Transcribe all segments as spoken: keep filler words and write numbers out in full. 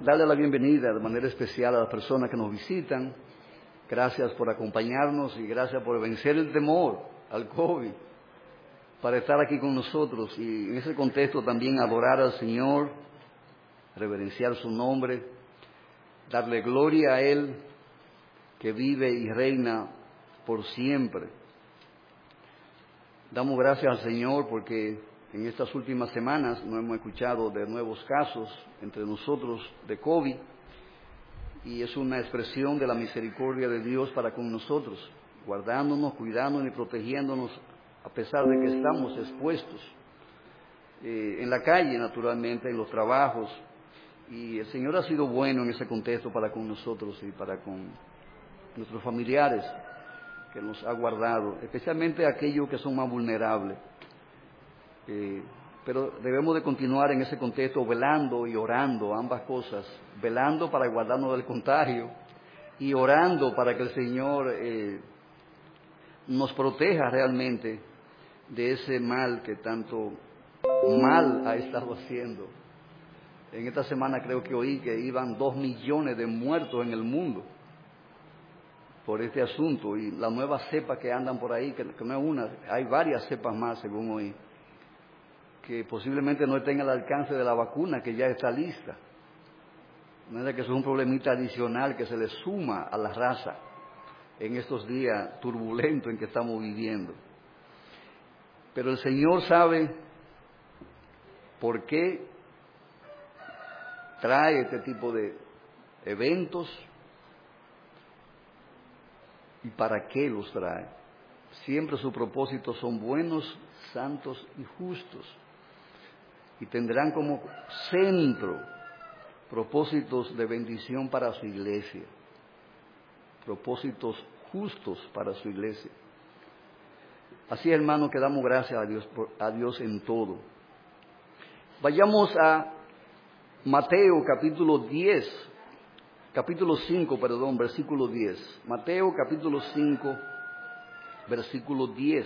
darle la bienvenida de manera especial a las personas que nos visitan. Gracias por acompañarnos y gracias por vencer el temor al COVID, para estar aquí con nosotros y en ese contexto también adorar al Señor, reverenciar su nombre, darle gloria a Él, que vive y reina por siempre. Damos gracias al Señor porque en estas últimas semanas no hemos escuchado de nuevos casos entre nosotros de COVID y es una expresión de la misericordia de Dios para con nosotros, guardándonos, cuidándonos y protegiéndonos a pesar de que estamos expuestos eh, en la calle, naturalmente, en los trabajos. Y el Señor ha sido bueno en ese contexto para con nosotros y para con nuestros familiares, que nos ha guardado, especialmente aquellos que son más vulnerables. Eh, pero debemos de continuar en ese contexto velando y orando, ambas cosas, velando para guardarnos del contagio y orando para que el Señor eh, nos proteja realmente de ese mal que tanto mal ha estado haciendo. En esta semana creo que oí que iban dos millones de muertos en el mundo por este asunto, y la nueva cepa que andan por ahí, que, que no es una, hay varias cepas más según oí, que posiblemente no estén al alcance de la vacuna que ya está lista. No es que eso es un problemita adicional que se le suma a la raza en estos días turbulentos en que estamos viviendo. Pero el Señor sabe por qué trae este tipo de eventos y para qué los trae. Siempre sus propósitos son buenos, santos y justos, y tendrán como centro propósitos de bendición para su iglesia, propósitos justos para su iglesia. Así, hermano, que damos gracias a Dios, a Dios en todo. Vayamos a Mateo capítulo diez, capítulo cinco, perdón, versículo diez. Mateo capítulo cinco, versículo diez.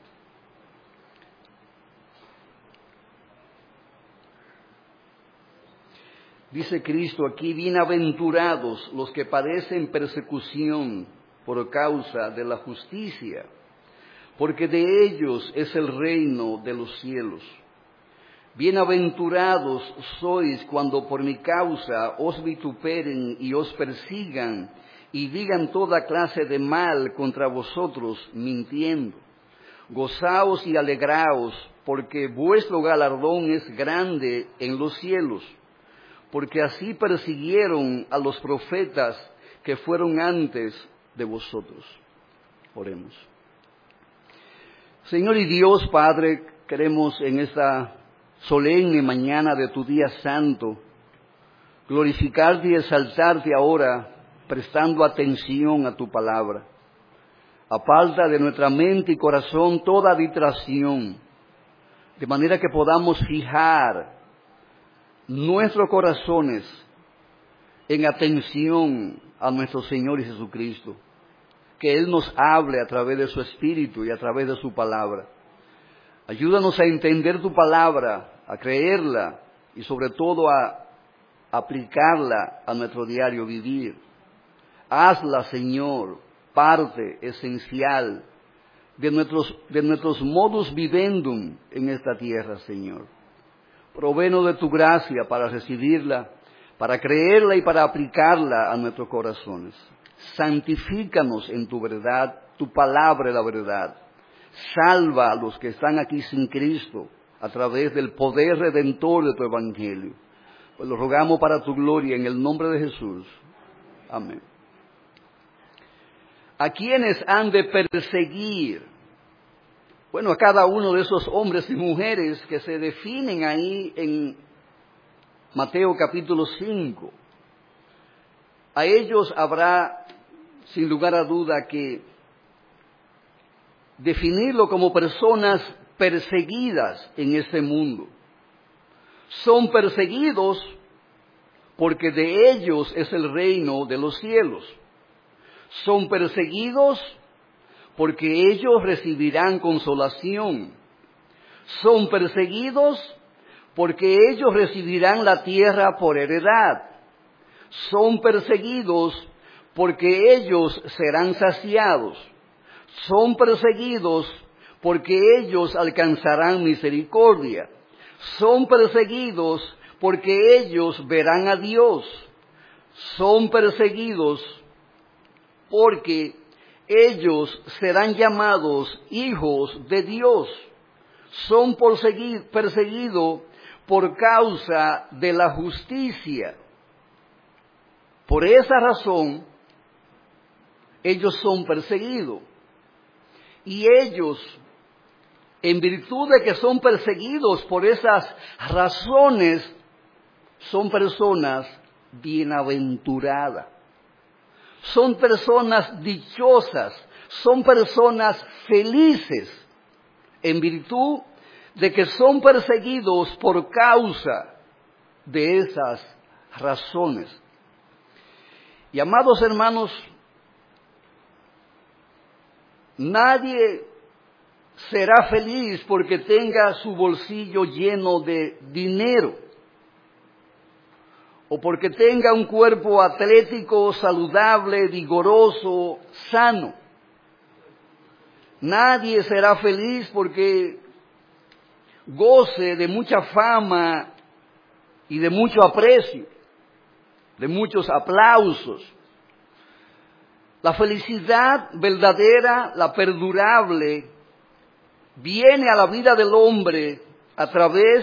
Dice Cristo aquí: bienaventurados los que padecen persecución por causa de la justicia, porque de ellos es el reino de los cielos. Bienaventurados sois cuando por mi causa os vituperen y os persigan y digan toda clase de mal contra vosotros mintiendo. Gozaos y alegraos, porque vuestro galardón es grande en los cielos, porque así persiguieron a los profetas que fueron antes de vosotros. Oremos. Señor y Dios Padre, queremos en esta solemne mañana de tu día santo glorificarte y exaltarte ahora, prestando atención a tu palabra. Aparta de nuestra mente y corazón toda distracción, de manera que podamos fijar nuestros corazones en atención a nuestro Señor Jesucristo, que Él nos hable a través de su Espíritu y a través de su palabra. Ayúdanos a entender tu palabra, a creerla y sobre todo a aplicarla a nuestro diario vivir. Hazla, Señor, parte esencial de nuestros, de nuestros modus vivendum en esta tierra, Señor. Provéenos de tu gracia para recibirla, para creerla y para aplicarla a nuestros corazones. Santifícanos en tu verdad, tu palabra es la verdad. Salva a los que están aquí sin Cristo a través del poder redentor de tu evangelio. Pues lo rogamos para tu gloria en el nombre de Jesús. Amén. ¿A quiénes han de perseguir? Bueno, a cada uno de esos hombres y mujeres que se definen ahí en Mateo capítulo cinco. A ellos habrá, sin lugar a duda, que definirlo como personas perseguidas en este mundo. Son perseguidos porque de ellos es el reino de los cielos. Son perseguidos porque ellos recibirán consolación. Son perseguidos porque ellos recibirán la tierra por heredad. Son perseguidos porque ellos serán saciados. Son perseguidos porque ellos alcanzarán misericordia. Son perseguidos porque ellos verán a Dios. Son perseguidos porque ellos serán llamados hijos de Dios. Son perseguidos por causa de la justicia. Por esa razón, ellos son perseguidos. Y ellos, en virtud de que son perseguidos por esas razones, son personas bienaventuradas. Son personas dichosas, son personas felices, en virtud de que son perseguidos por causa de esas razones. Y amados hermanos, nadie será feliz porque tenga su bolsillo lleno de dinero, o porque tenga un cuerpo atlético, saludable, vigoroso, sano. Nadie será feliz porque goce de mucha fama y de mucho aprecio, de muchos aplausos. La felicidad verdadera, la perdurable, viene a la vida del hombre a través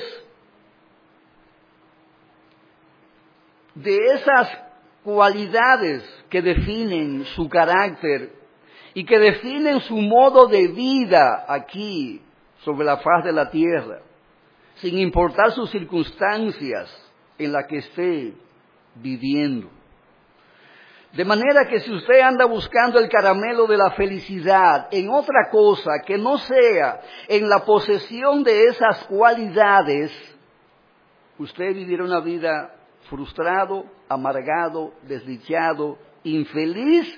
de esas cualidades que definen su carácter y que definen su modo de vida aquí sobre la faz de la tierra, sin importar sus circunstancias en las que esté viviendo. De manera que si usted anda buscando el caramelo de la felicidad en otra cosa que no sea en la posesión de esas cualidades, usted vivirá una vida frustrado, amargado, desdichado, infeliz.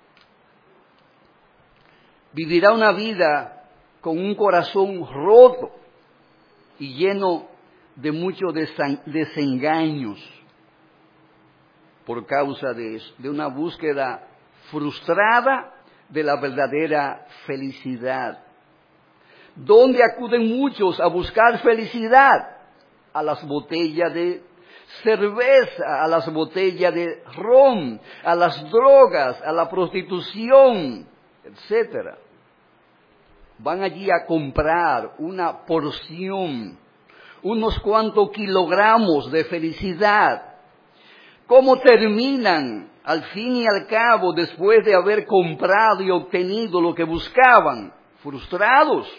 Vivirá una vida con un corazón roto y lleno de muchos desengaños por causa de eso, de una búsqueda frustrada de la verdadera felicidad. ¿Dónde acuden muchos a buscar felicidad? A las botellas de cerveza, a las botellas de ron, a las drogas, a la prostitución, etcétera. Van allí a comprar una porción, unos cuantos kilogramos de felicidad. ¿Cómo terminan al fin y al cabo después de haber comprado y obtenido lo que buscaban? Frustrados,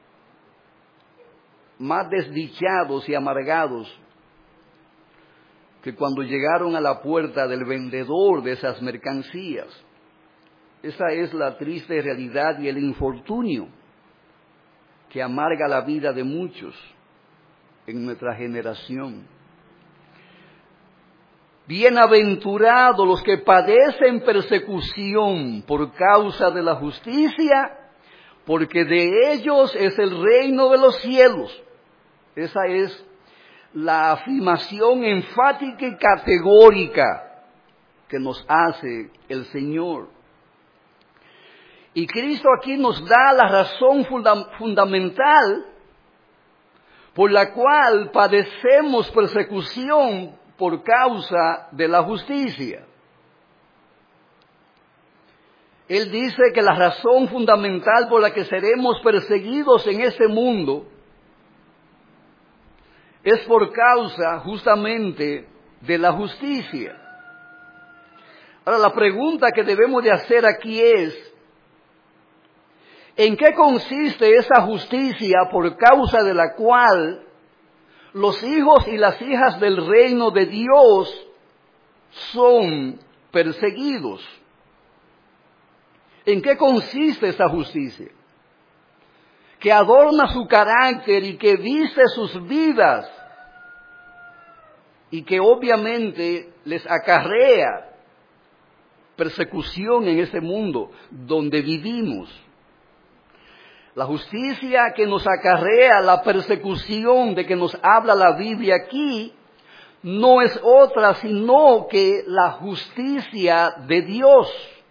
más desdichados y amargados que cuando llegaron a la puerta del vendedor de esas mercancías. Esa es la triste realidad y el infortunio que amarga la vida de muchos en nuestra generación. Bienaventurados los que padecen persecución por causa de la justicia, porque de ellos es el reino de los cielos. Esa es la afirmación enfática y categórica que nos hace el Señor. Y Cristo aquí nos da la razón funda- fundamental por la cual padecemos persecución por causa de la justicia. Él dice que la razón fundamental por la que seremos perseguidos en este mundo es por causa justamente de la justicia. Ahora, la pregunta que debemos de hacer aquí es, ¿en qué consiste esa justicia por causa de la cual los hijos y las hijas del reino de Dios son perseguidos? ¿En qué consiste esa justicia? Que adorna su carácter y que viste sus vidas y que obviamente les acarrea persecución en ese mundo donde vivimos. La justicia que nos acarrea la persecución de que nos habla la Biblia aquí no es otra sino que la justicia de Dios,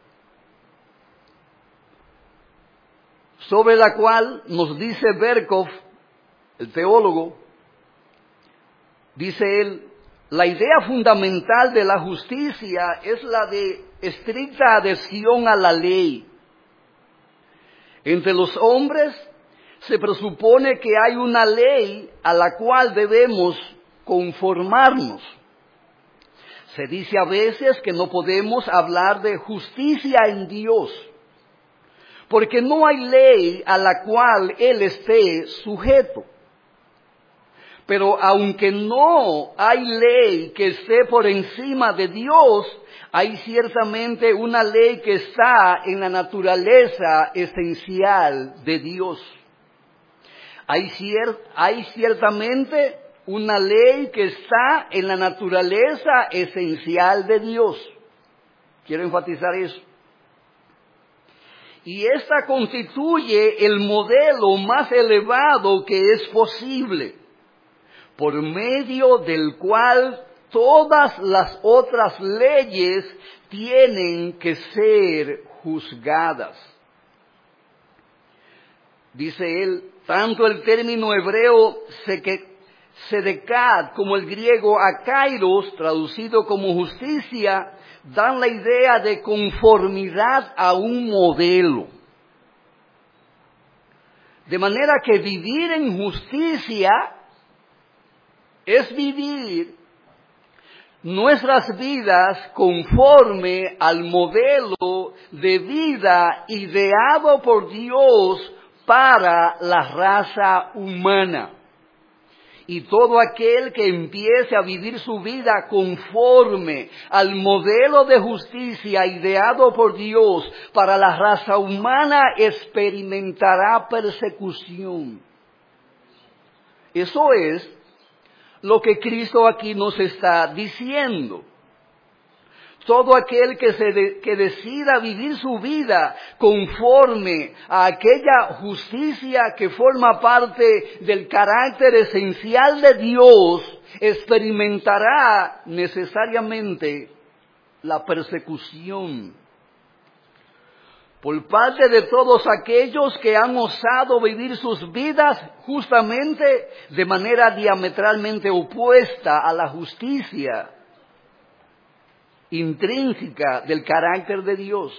sobre la cual nos dice Berkov, el teólogo, dice él, la idea fundamental de la justicia es la de estricta adhesión a la ley. Entre los hombres se presupone que hay una ley a la cual debemos conformarnos. Se dice a veces que no podemos hablar de justicia en Dios, porque no hay ley a la cual Él esté sujeto. Pero aunque no hay ley que esté por encima de Dios, hay ciertamente una ley que está en la naturaleza esencial de Dios. Hay, cier- hay ciertamente una ley que está en la naturaleza esencial de Dios. Quiero enfatizar eso. Y esta constituye el modelo más elevado que es posible, por medio del cual todas las otras leyes tienen que ser juzgadas. Dice él, tanto el término hebreo sedekat como el griego akairos, traducido como justicia, dan la idea de conformidad a un modelo. De manera que vivir en justicia es vivir nuestras vidas conforme al modelo de vida ideado por Dios para la raza humana. Y todo aquel que empiece a vivir su vida conforme al modelo de justicia ideado por Dios para la raza humana experimentará persecución. Eso es lo que Cristo aquí nos está diciendo. Todo aquel que, se de, que decida vivir su vida conforme a aquella justicia que forma parte del carácter esencial de Dios, experimentará necesariamente la persecución por parte de todos aquellos que han osado vivir sus vidas justamente de manera diametralmente opuesta a la justicia intrínseca del carácter de Dios.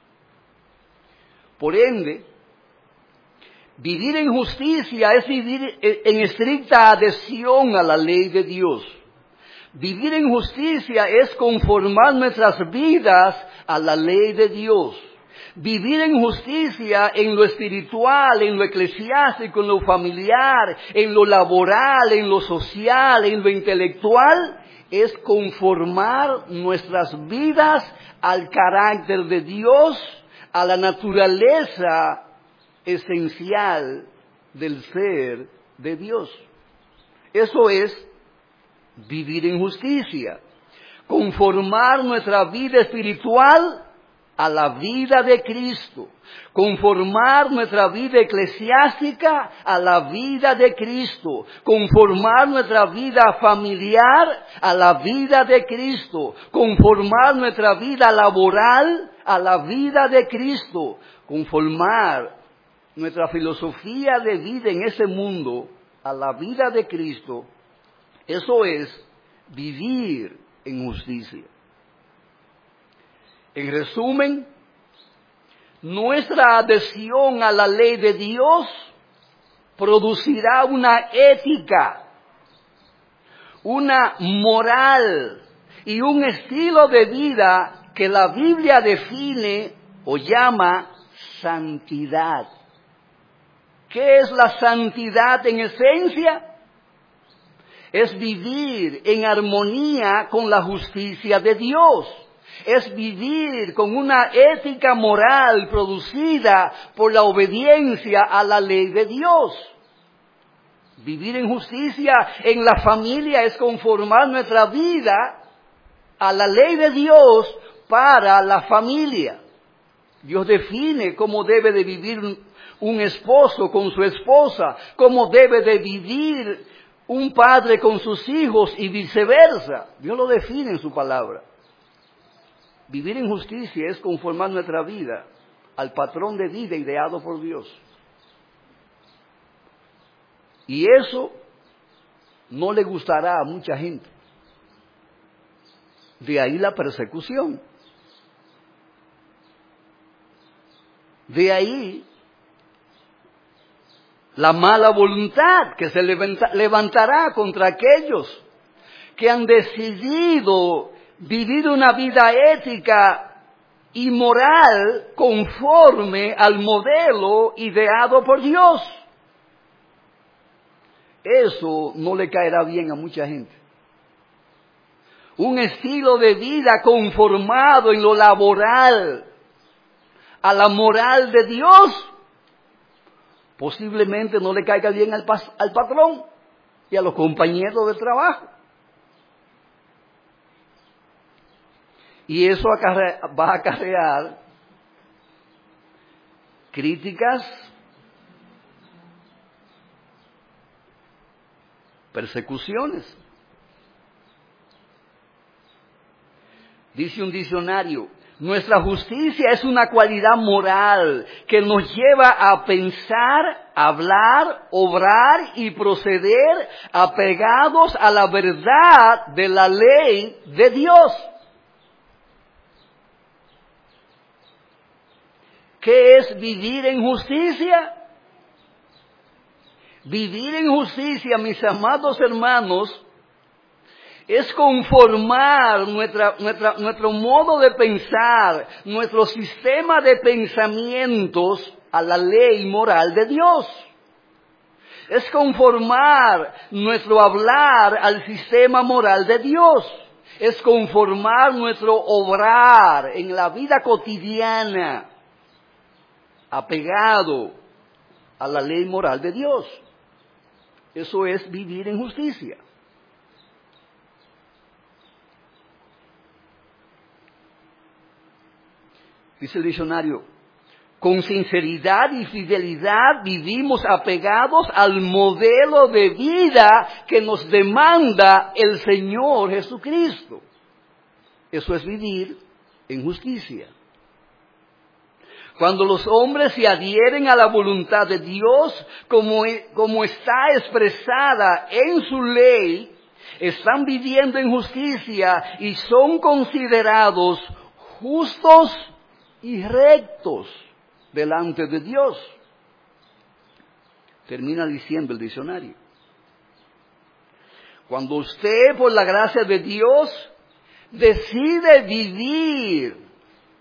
Por ende, vivir en justicia es vivir en estricta adhesión a la ley de Dios. Vivir en justicia es conformar nuestras vidas a la ley de Dios. Vivir en justicia en lo espiritual, en lo eclesiástico, en lo familiar, en lo laboral, en lo social, en lo intelectual, es conformar nuestras vidas al carácter de Dios, a la naturaleza esencial del ser de Dios. Eso es vivir en justicia, conformar nuestra vida espiritual a la vida de Cristo, conformar nuestra vida eclesiástica a la vida de Cristo, conformar nuestra vida familiar a la vida de Cristo, conformar nuestra vida laboral a la vida de Cristo, conformar nuestra filosofía de vida en ese mundo a la vida de Cristo. Eso es vivir en justicia. En resumen, nuestra adhesión a la ley de Dios producirá una ética, una moral y un estilo de vida que la Biblia define o llama santidad. ¿Qué es la santidad en esencia? Es vivir en armonía con la justicia de Dios. Es vivir con una ética moral producida por la obediencia a la ley de Dios. Vivir en justicia en la familia es conformar nuestra vida a la ley de Dios para la familia. Dios define cómo debe de vivir un esposo con su esposa, cómo debe de vivir un padre con sus hijos y viceversa. Dios lo define en su palabra. Vivir en justicia es conformar nuestra vida al patrón de vida ideado por Dios. Y eso no le gustará a mucha gente. De ahí la persecución. De ahí la mala voluntad que se levanta, levantará contra aquellos que han decidido vivir una vida ética y moral conforme al modelo ideado por Dios. Eso no le caerá bien a mucha gente. Un estilo de vida conformado en lo laboral a la moral de Dios, posiblemente no le caiga bien al, pas- al patrón y a los compañeros de trabajo. Y eso acarre- va a acarrear críticas, persecuciones. Dice un diccionario, nuestra justicia es una cualidad moral que nos lleva a pensar, hablar, obrar y proceder apegados a la verdad de la ley de Dios. ¿Qué es vivir en justicia? Vivir en justicia, mis amados hermanos, es conformar nuestra, nuestra, nuestro modo de pensar, nuestro sistema de pensamientos a la ley moral de Dios. Es conformar nuestro hablar al sistema moral de Dios. Es conformar nuestro obrar en la vida cotidiana, apegado a la ley moral de Dios. Eso es vivir en justicia. Dice el diccionario, con sinceridad y fidelidad vivimos apegados al modelo de vida que nos demanda el Señor Jesucristo. Eso es vivir en justicia. Cuando los hombres se adhieren a la voluntad de Dios, como, como está expresada en su ley, están viviendo en justicia y son considerados justos y rectos delante de Dios. Termina diciendo el diccionario. Cuando usted, por la gracia de Dios, decide vivir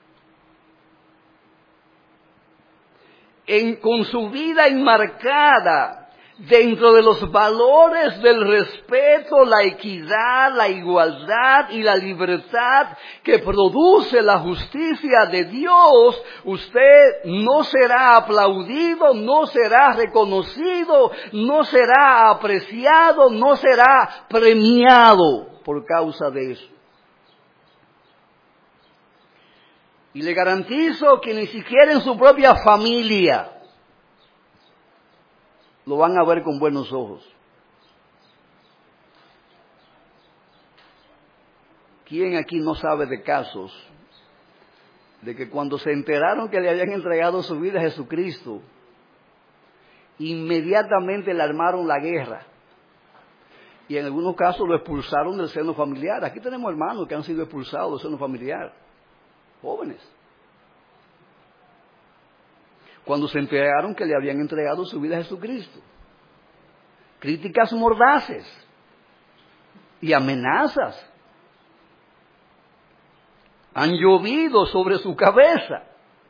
En, con su vida enmarcada dentro de los valores del respeto, la equidad, la igualdad y la libertad que produce la justicia de Dios, usted no será aplaudido, no será reconocido, no será apreciado, no será premiado por causa de eso. Y le garantizo que ni siquiera en su propia familia lo van a ver con buenos ojos. ¿Quién aquí no sabe de casos de que cuando se enteraron que le habían entregado su vida a Jesucristo, inmediatamente le armaron la guerra? Y en algunos casos lo expulsaron del seno familiar. Aquí tenemos hermanos que han sido expulsados del seno familiar. Jóvenes. Cuando se enteraron que le habían entregado su vida a Jesucristo. Críticas mordaces y amenazas han llovido sobre su cabeza.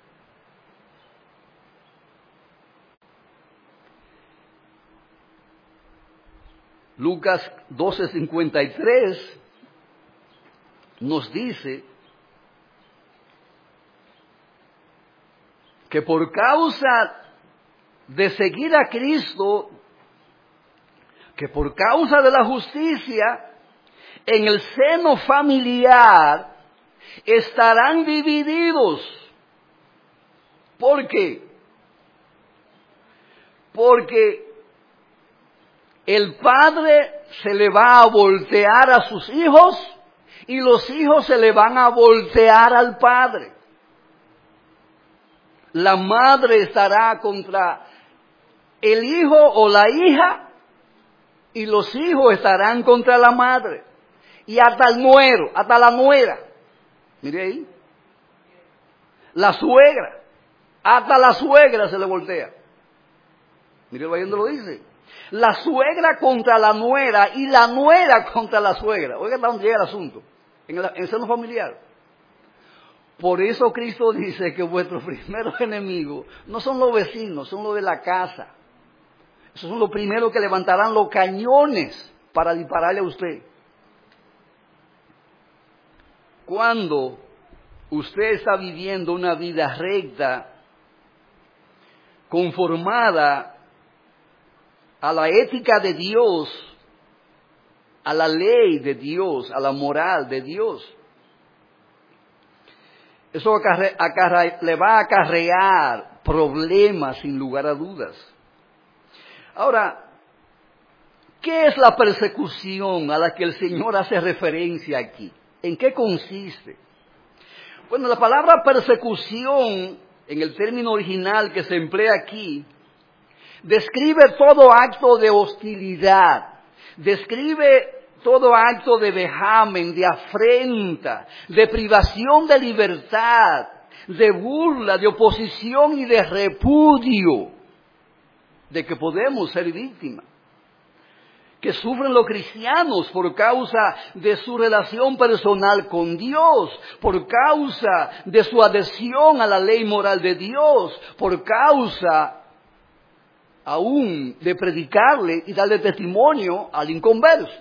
Lucas doce cincuenta y tres nos dice que por causa de seguir a Cristo, que por causa de la justicia, en el seno familiar estarán divididos. ¿Por qué? Porque El padre se le va a voltear a sus hijos y los hijos se le van a voltear al padre. La madre estará contra el hijo o la hija y los hijos estarán contra la madre. Y hasta el nuero, hasta la nuera. Mire ahí. La suegra. Hasta la suegra se le voltea. Mire ahí donde lo dice. La suegra contra la nuera y la nuera contra la suegra. Oiga hasta dónde llega el asunto. En el, en el seno familiar. Por eso Cristo dice que vuestros primeros enemigos no son los vecinos, son los de la casa. Esos son los primeros que levantarán los cañones para dispararle a usted. Cuando usted está viviendo una vida recta, conformada a la ética de Dios, a la ley de Dios, a la moral de Dios, eso acarre, acarre, le va a acarrear problemas sin lugar a dudas. Ahora, ¿qué es la persecución a la que el Señor hace referencia aquí? ¿En qué consiste? Bueno, la palabra persecución, en el término original que se emplea aquí, describe todo acto de hostilidad, describe todo acto de vejamen, de afrenta, de privación de libertad, de burla, de oposición y de repudio, de que podemos ser víctimas, que sufren los cristianos por causa de su relación personal con Dios, por causa de su adhesión a la ley moral de Dios, por causa aún de predicarle y darle testimonio al inconverso.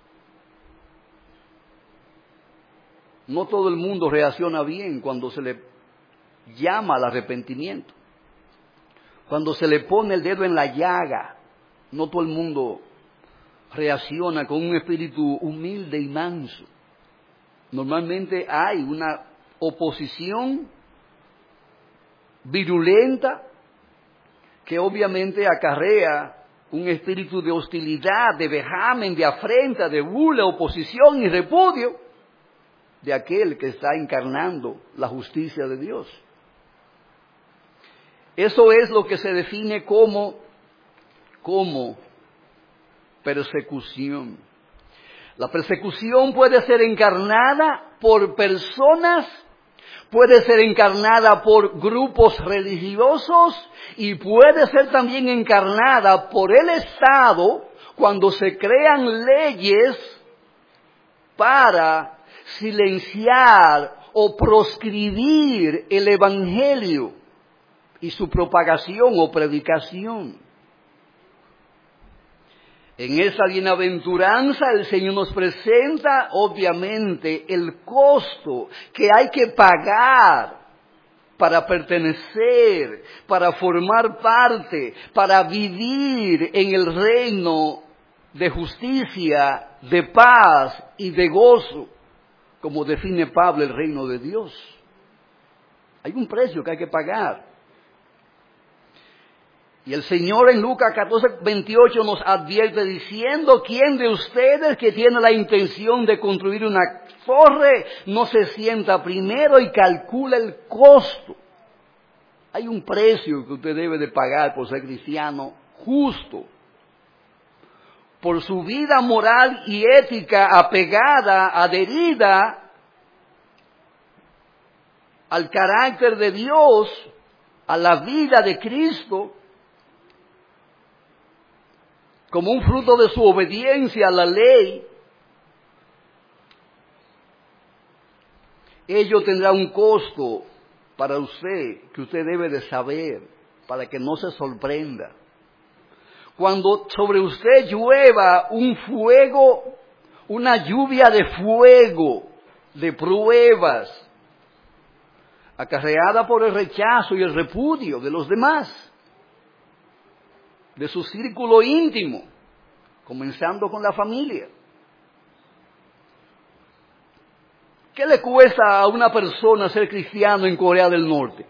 No todo el mundo reacciona bien cuando se le llama al arrepentimiento. Cuando se le pone el dedo en la llaga, no todo el mundo reacciona con un espíritu humilde y manso. Normalmente hay una oposición virulenta que obviamente acarrea un espíritu de hostilidad, de vejamen, de afrenta, de burla, oposición y repudio de aquel que está encarnando la justicia de Dios. Eso es lo que se define como, como persecución. La persecución puede ser encarnada por personas, puede ser encarnada por grupos religiosos y puede ser también encarnada por el Estado cuando se crean leyes para silenciar o proscribir el evangelio y su propagación o predicación. En esa bienaventuranza el Señor nos presenta obviamente el costo que hay que pagar para pertenecer, para formar parte, para vivir en el reino de justicia, de paz y de gozo, como define Pablo el reino de Dios. Hay un precio que hay que pagar. Y el Señor en Lucas catorce, veintiocho nos advierte diciendo: ¿quién de ustedes que tiene la intención de construir una torre no se sienta primero y calcula el costo? Hay un precio que usted debe de pagar por ser cristiano justo, por su vida moral y ética apegada, adherida al carácter de Dios, a la vida de Cristo, como un fruto de su obediencia a la ley. Ello tendrá un costo para usted que usted debe de saber para que no se sorprenda. Cuando sobre usted llueva un fuego, una lluvia de fuego, de pruebas, acarreada por el rechazo y el repudio de los demás, de su círculo íntimo, comenzando con la familia. ¿Qué le cuesta a una persona ser cristiano en Corea del Norte?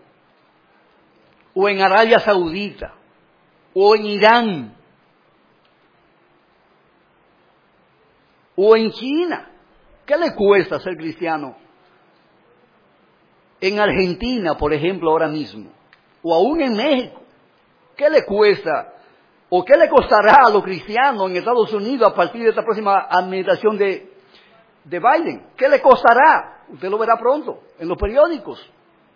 O en Arabia Saudita, o en Irán, O en China. ¿Qué le cuesta ser cristiano? En Argentina, por ejemplo, ahora mismo. O aún en México. ¿Qué le cuesta? ¿O qué le costará a los cristianos en Estados Unidos a partir de esta próxima administración de, de Biden? ¿Qué le costará? Usted lo verá pronto en los periódicos.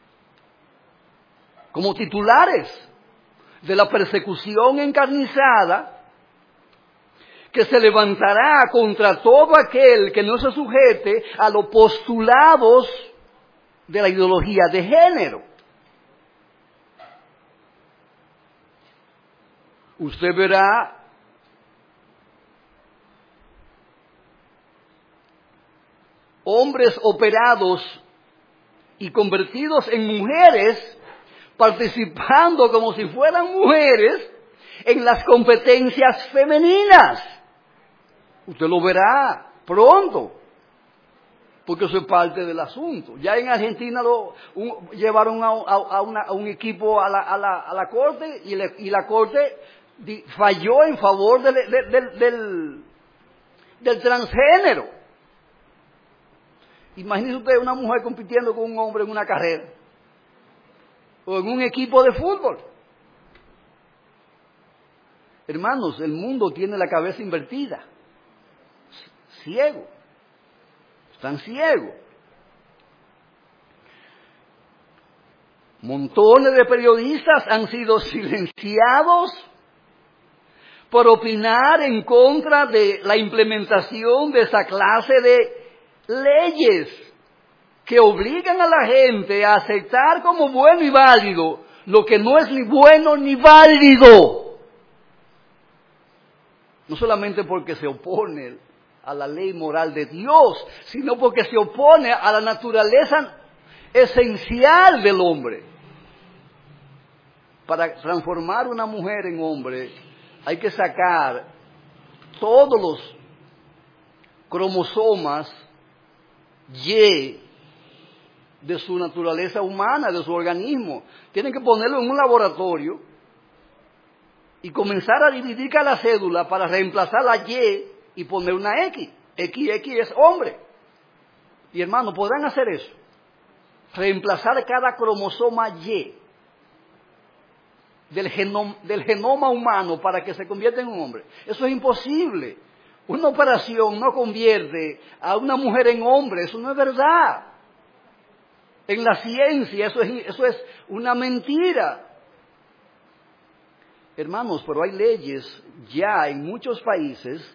Como titulares de la persecución encarnizada que se levantará contra todo aquel que no se sujete a los postulados de la ideología de género. Usted verá hombres operados y convertidos en mujeres participando como si fueran mujeres en las competencias femeninas. Usted lo verá pronto, porque eso es parte del asunto. Ya en Argentina lo un, llevaron a, a, a, una, a un equipo a la, a la, a la corte y, le, y la corte di, falló en favor del, del, del, del, del transgénero. Imagínese usted una mujer compitiendo con un hombre en una carrera o en un equipo de fútbol. Hermanos, el mundo tiene la cabeza invertida. Ciego. Están ciegos. Montones de periodistas han sido silenciados por opinar en contra de la implementación de esa clase de leyes que obligan a la gente a aceptar como bueno y válido lo que no es ni bueno ni válido. No solamente porque se opone a la ley moral de Dios, sino porque se opone a la naturaleza esencial del hombre. Para transformar una mujer en hombre, hay que sacar todos los cromosomas Y de su naturaleza humana, de su organismo. Tienen que ponerlo en un laboratorio y comenzar a dividir cada cédula para reemplazar la Y y poner una X. X X es hombre. Y hermano, ¿podrán hacer eso? Reemplazar cada cromosoma Y del genoma, del genoma humano para que se convierta en un hombre. Eso es imposible. Una operación no convierte a una mujer en hombre. Eso no es verdad. En la ciencia eso es, eso es una mentira. Hermanos, pero hay leyes ya en muchos países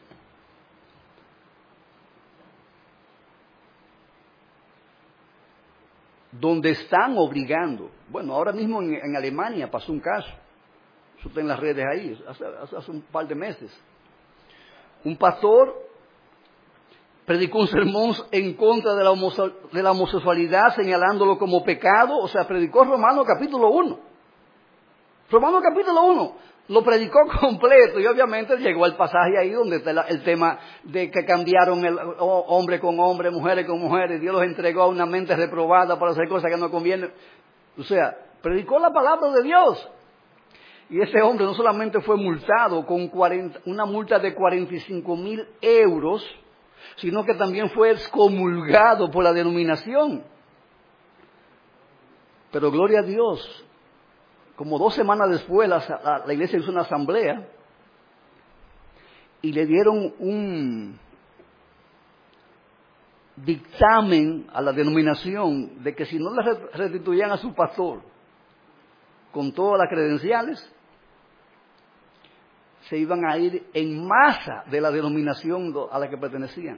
donde están obligando. Bueno, ahora mismo en, en Alemania pasó un caso. Eso está en las redes ahí, hace, hace un par de meses. Un pastor predicó un sermón en contra de la, homo- de la homosexualidad, señalándolo como pecado. O sea, predicó Romanos capítulo uno. Romanos capítulo uno. Lo predicó completo y obviamente llegó al pasaje ahí donde está el tema de que cambiaron el hombre con hombre, mujeres con mujeres. Dios los entregó a una mente reprobada para hacer cosas que no convienen. O sea, predicó la palabra de Dios. Y ese hombre no solamente fue multado con cuarenta, una multa de cuarenta y cinco mil euros, sino que también fue excomulgado por la denominación. Pero gloria a Dios, como dos semanas después la, la, la iglesia hizo una asamblea y le dieron un dictamen a la denominación de que si no le restituían a su pastor con todas las credenciales, se iban a ir en masa de la denominación a la que pertenecían.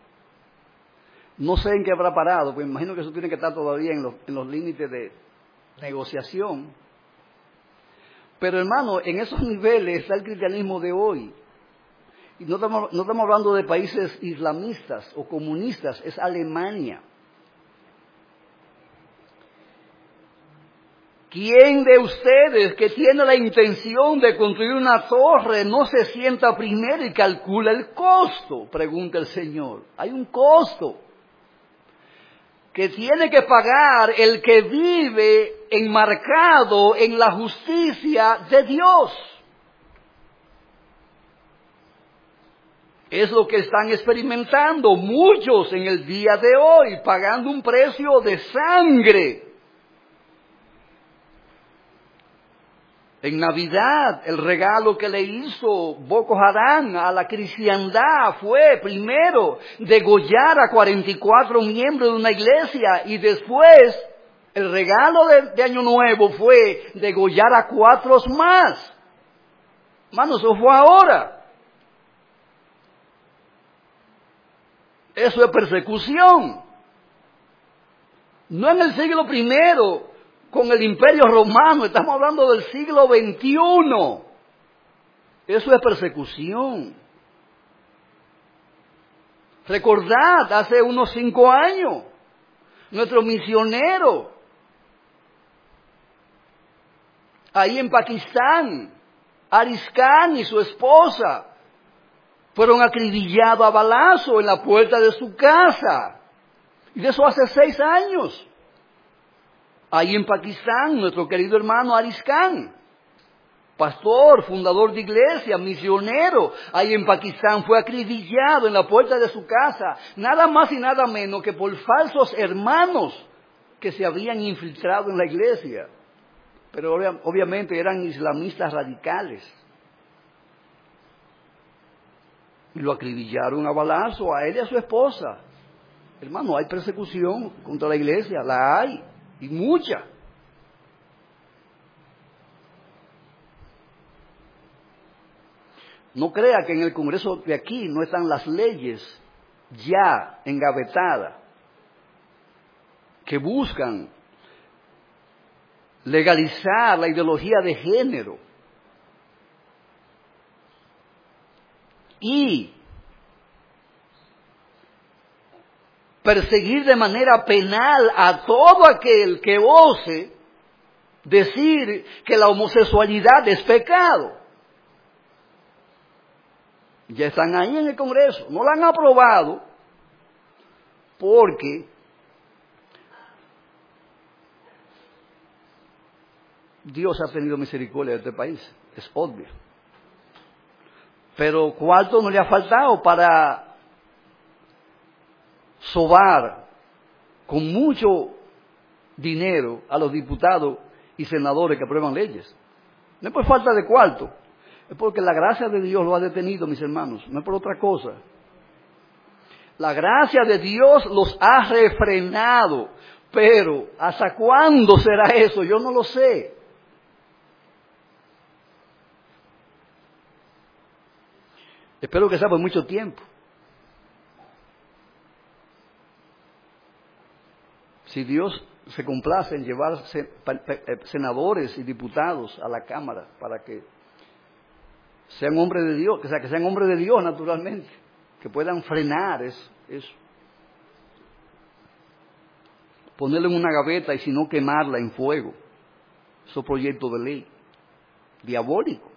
No sé en qué habrá parado, pues imagino que eso tiene que estar todavía en los, en los límites de negociación. Pero hermano, en esos niveles está el cristianismo de hoy. Y no estamos, no estamos hablando de países islamistas o comunistas, es Alemania. ¿Quién de ustedes que tiene la intención de construir una torre no se sienta primero y calcula el costo? Pregunta el Señor. Hay un costo que tiene que pagar el que vive enmarcado en la justicia de Dios. Es lo que están experimentando muchos en el día de hoy, pagando un precio de sangre. En Navidad, el regalo que le hizo Boko Haram a la cristiandad fue, primero, degollar a cuarenta y cuatro miembros de una iglesia, y después, el regalo de, de Año Nuevo fue degollar a cuatro más. Hermano, eso fue ahora. Eso es persecución. No en el siglo primero, con el Imperio Romano, estamos hablando del siglo veintiuno. Eso es persecución. Recordad, hace unos cinco años, nuestro misionero, ahí en Pakistán, Aris Khan y su esposa, fueron acribillados a balazo en la puerta de su casa. Y de eso hace seis años. Ahí en Pakistán, nuestro querido hermano Aris Khan, pastor, fundador de iglesia, misionero, ahí en Pakistán fue acribillado en la puerta de su casa, nada más y nada menos que por falsos hermanos que se habían infiltrado en la iglesia. Pero obvia, obviamente eran islamistas radicales. Y lo acribillaron a balazo a él y a su esposa. Hermano, hay persecución contra la iglesia, la hay, y mucha. No crea que en el Congreso de aquí no están las leyes ya engavetadas que buscan legalizar la ideología de género y perseguir de manera penal a todo aquel que ose decir que la homosexualidad es pecado. Ya están ahí en el Congreso, no la han aprobado porque Dios ha tenido misericordia de este país, es obvio. Pero cuarto no le ha faltado para sobar con mucho dinero a los diputados y senadores que aprueban leyes. No es por falta de cuarto, es porque la gracia de Dios lo ha detenido, mis hermanos, no es por otra cosa. La gracia de Dios los ha refrenado, pero ¿hasta cuándo será eso? Yo no lo sé. Espero que sea por mucho tiempo. Si Dios se complace en llevar senadores y diputados a la Cámara para que sean hombres de Dios, o sea, que sean hombres de Dios naturalmente, que puedan frenar eso, eso. Ponerlo en una gaveta y si no quemarla en fuego. Esos proyectos de ley diabólicos.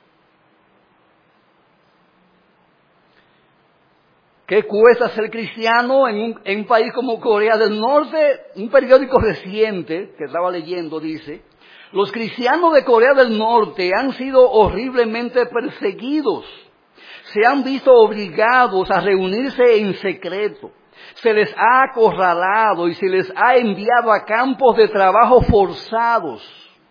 ¿Qué cuesta ser cristiano en un, en un país como Corea del Norte? Un periódico reciente que estaba leyendo dice, los cristianos de Corea del Norte han sido horriblemente perseguidos. Se han visto obligados a reunirse en secreto. Se les ha acorralado y se les ha enviado a campos de trabajo forzados.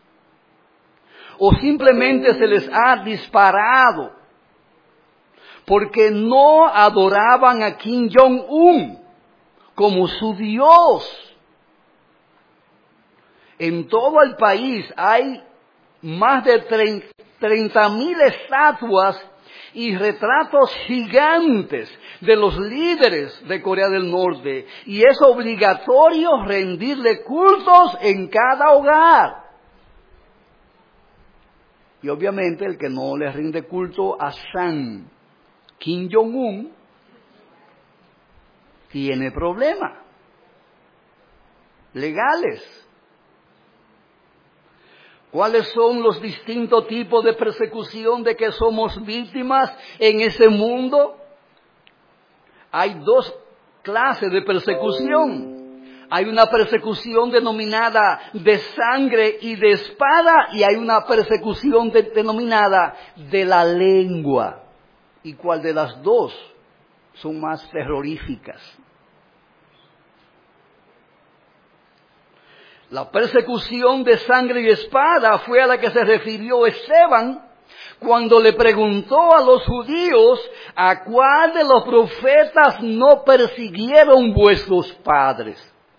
O simplemente se les ha disparado. Porque no adoraban a Kim Jong-un como su Dios. En todo el país hay más de treinta mil estatuas y retratos gigantes de los líderes de Corea del Norte. Y es obligatorio rendirle cultos en cada hogar. Y obviamente el que no le rinde culto a San Kim Jong-un tiene problemas legales. ¿Cuáles son los distintos tipos de persecución de que somos víctimas en ese mundo? Hay dos clases de persecución. Hay una persecución denominada de sangre y de espada y hay una persecución de, denominada de la lengua. ¿Y cuál de las dos son más terroríficas. La persecución de sangre y espada fue a la que se refirió Esteban cuando le preguntó a los judíos: ¿a cuál de los profetas no persiguieron vuestros padres?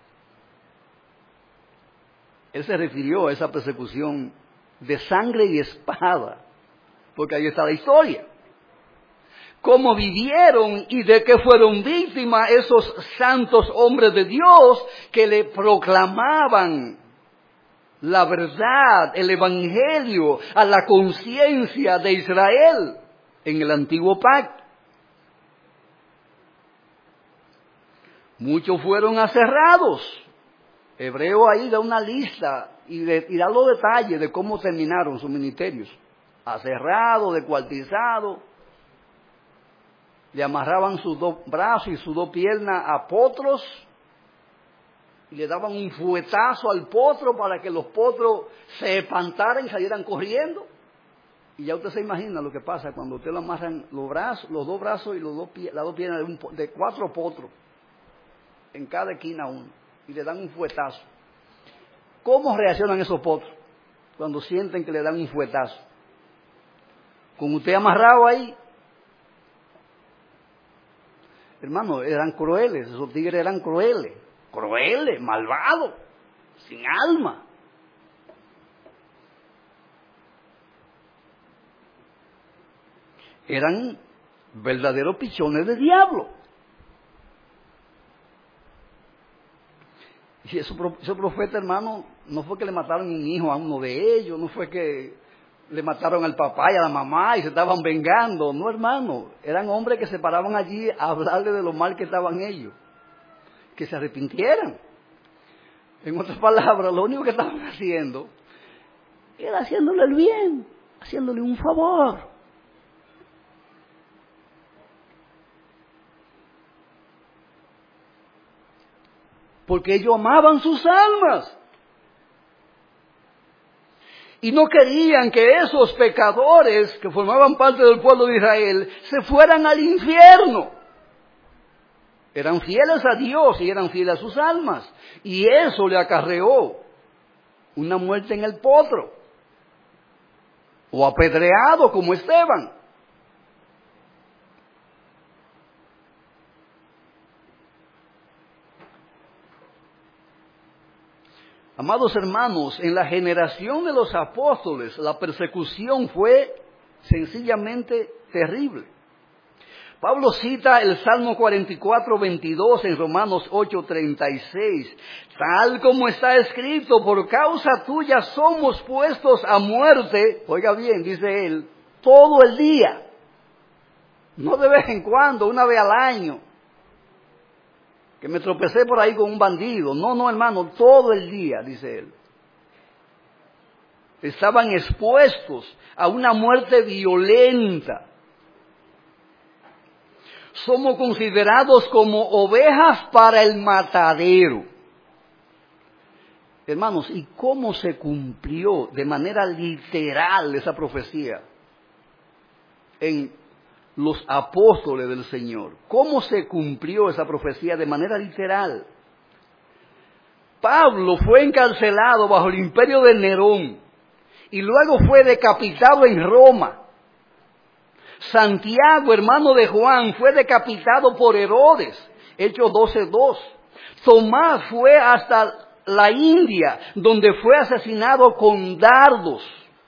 Él se refirió a esa persecución de sangre y espada, porque ahí está la historia. Cómo vivieron y de qué fueron víctimas esos santos hombres de Dios que le proclamaban la verdad, el evangelio a la conciencia de Israel en el antiguo pacto. Muchos fueron aserrados. Hebreo ahí da una lista y, de, y da los detalles de cómo terminaron sus ministerios. Aserrados, descuartizados. Le amarraban sus dos brazos y sus dos piernas a potros y le daban un fuetazo al potro para que los potros se espantaran y salieran corriendo. Y ya usted se imagina lo que pasa cuando usted le amarran los brazos, los dos brazos y los dos, las dos piernas de, un, de cuatro potros, en cada esquina uno, y le dan un fuetazo. ¿Cómo reaccionan esos potros cuando sienten que le dan un fuetazo? Con usted amarrado ahí. Hermano, eran crueles, esos tigres eran crueles, crueles, malvados, sin alma. Eran verdaderos pichones de diablo. Y esos ese profeta, hermano, no fue que le mataron un hijo a uno de ellos, no fue que le mataron al papá y a la mamá y se estaban vengando. No, hermano, eran hombres que se paraban allí a hablarle de lo mal que estaban ellos, que se arrepintieran. En otras palabras, lo único que estaban haciendo era haciéndole el bien, haciéndole un favor. Porque ellos amaban sus almas. Y no querían que esos pecadores que formaban parte del pueblo de Israel se fueran al infierno. Eran fieles a Dios y eran fieles a sus almas. Y eso le acarreó una muerte en el potro. O apedreado como Esteban. Amados hermanos, en la generación de los apóstoles, la persecución fue sencillamente terrible. Pablo cita el Salmo cuarenta y cuatro, veintidós en Romanos ocho, treinta y seis. Tal como está escrito, por causa tuya somos puestos a muerte, oiga bien, dice él, todo el día. No de vez en cuando, una vez al año. Que me tropecé por ahí con un bandido. No, no, hermano, todo el día, dice él. Estaban expuestos a una muerte violenta. Somos considerados como ovejas para el matadero. Hermanos, ¿y cómo se cumplió de manera literal esa profecía en los apóstoles del Señor? ¿Cómo se cumplió esa profecía de manera literal? Pablo fue encarcelado bajo el imperio de Nerón y luego fue decapitado en Roma. Santiago, hermano de Juan, fue decapitado por Herodes, Hechos doce, dos. Tomás fue hasta la India, donde fue asesinado con dardos.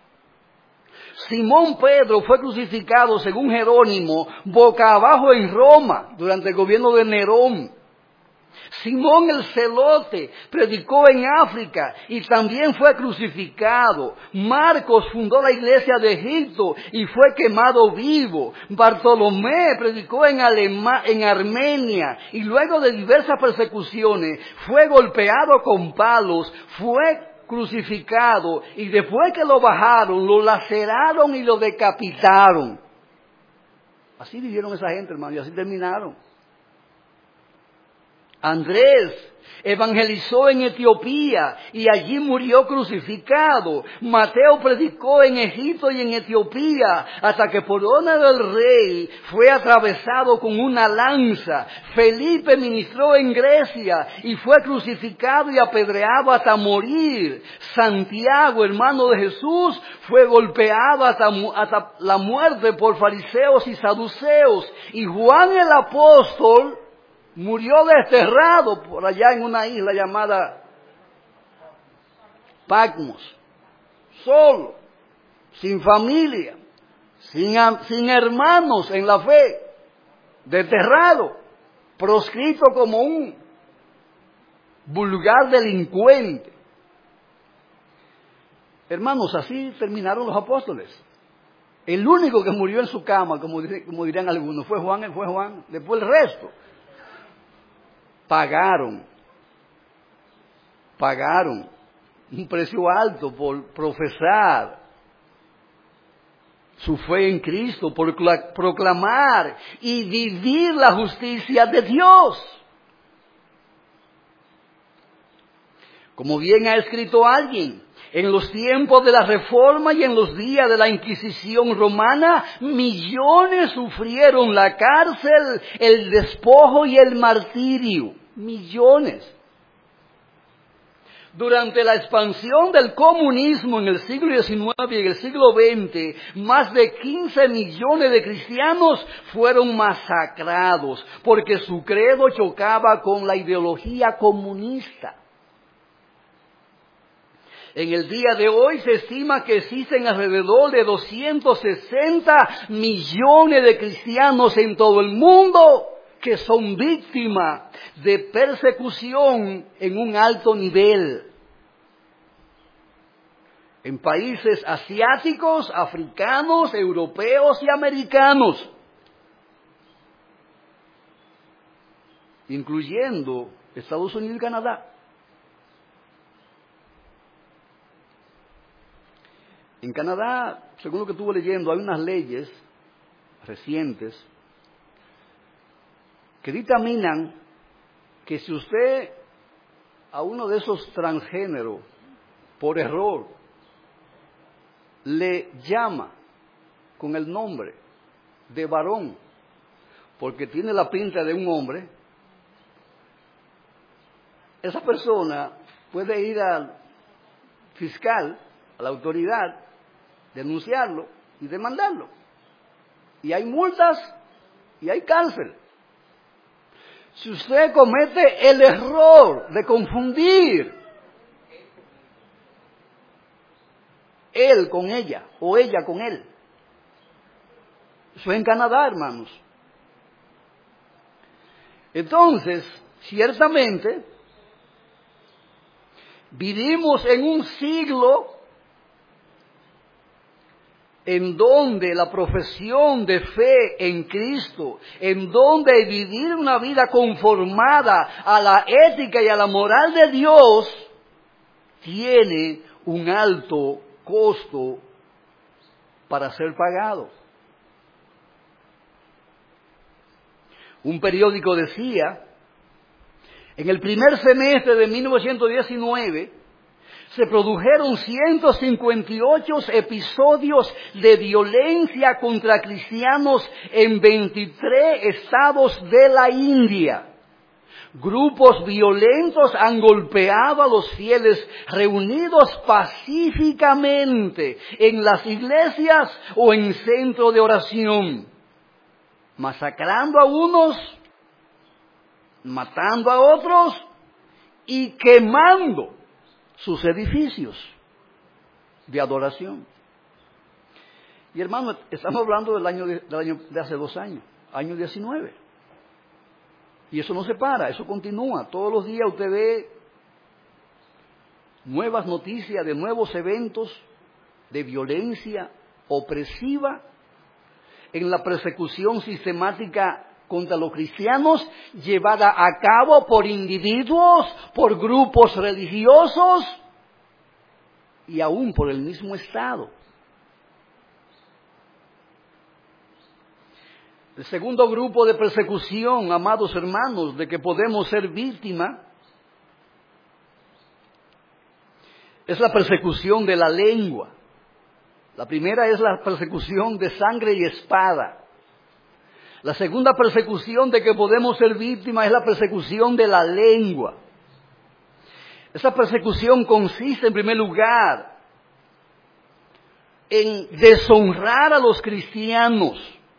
Simón Pedro fue crucificado, según Jerónimo, boca abajo en Roma, durante el gobierno de Nerón. Simón el Celote predicó en África y también fue crucificado. Marcos fundó la iglesia de Egipto y fue quemado vivo. Bartolomé predicó en, Alema, en Armenia y luego de diversas persecuciones fue golpeado con palos, fue crucificado y después que lo bajaron, lo laceraron y lo decapitaron. Así vivieron esa gente, hermano, y así terminaron. Andrés evangelizó en Etiopía y allí murió crucificado. Mateo predicó en Egipto y en Etiopía hasta que por orden del rey fue atravesado con una lanza. Felipe ministró en Grecia y fue crucificado y apedreado hasta morir. Santiago, hermano de Jesús, fue golpeado hasta, hasta la muerte por fariseos y saduceos. Y Juan el apóstol murió desterrado por allá en una isla llamada Patmos, solo, sin familia, sin, sin hermanos en la fe, desterrado, proscrito como un vulgar delincuente. Hermanos, así terminaron los apóstoles. El único que murió en su cama, como, como dirían algunos, fue Juan, fue Juan. Después el resto pagaron, pagaron un precio alto por profesar su fe en Cristo, por proclamar y vivir la justicia de Dios. Como bien ha escrito alguien, en los tiempos de la Reforma y en los días de la Inquisición romana, millones sufrieron la cárcel, el despojo y el martirio. Millones. Durante la expansión del comunismo en el siglo diecinueve y en el siglo veinte, más de quince millones de cristianos fueron masacrados porque su credo chocaba con la ideología comunista. En el día de hoy se estima que existen alrededor de doscientos sesenta millones de cristianos en todo el mundo que son víctimas de persecución en un alto nivel. En países asiáticos, africanos, europeos y americanos, incluyendo Estados Unidos y Canadá. En Canadá, según lo que estuve leyendo, hay unas leyes recientes que dictaminan que si usted a uno de esos transgéneros, por error, le llama con el nombre de varón, porque tiene la pinta de un hombre, esa persona puede ir al fiscal, a la autoridad, denunciarlo y demandarlo. Y hay multas y hay cárcel. Si usted comete el error de confundir él con ella o ella con él, eso es en Canadá, hermanos. Entonces, ciertamente, vivimos en un siglo en donde la profesión de fe en Cristo, en donde vivir una vida conformada a la ética y a la moral de Dios, tiene un alto costo para ser pagado. Un periódico decía, en el primer semestre de mil novecientos diecinueve, se produjeron ciento cincuenta y ocho episodios de violencia contra cristianos en veintitrés estados de la India. Grupos violentos han golpeado a los fieles reunidos pacíficamente en las iglesias o en centros de oración, masacrando a unos, matando a otros y quemando sus edificios de adoración. Y hermano, estamos hablando del año de, del año de hace dos años, año diecinueve. Y eso no se para, eso continúa. Todos los días usted ve nuevas noticias de nuevos eventos de violencia opresiva en la persecución sistemática contra los cristianos, llevada a cabo por individuos, por grupos religiosos y aún por el mismo Estado. El segundo grupo de persecución, amados hermanos, de que podemos ser víctimas, es la persecución de la lengua. La primera es la persecución de sangre y espada. La segunda persecución de que podemos ser víctimas es la persecución de la lengua. Esa persecución consiste, en primer lugar, en deshonrar a los cristianos.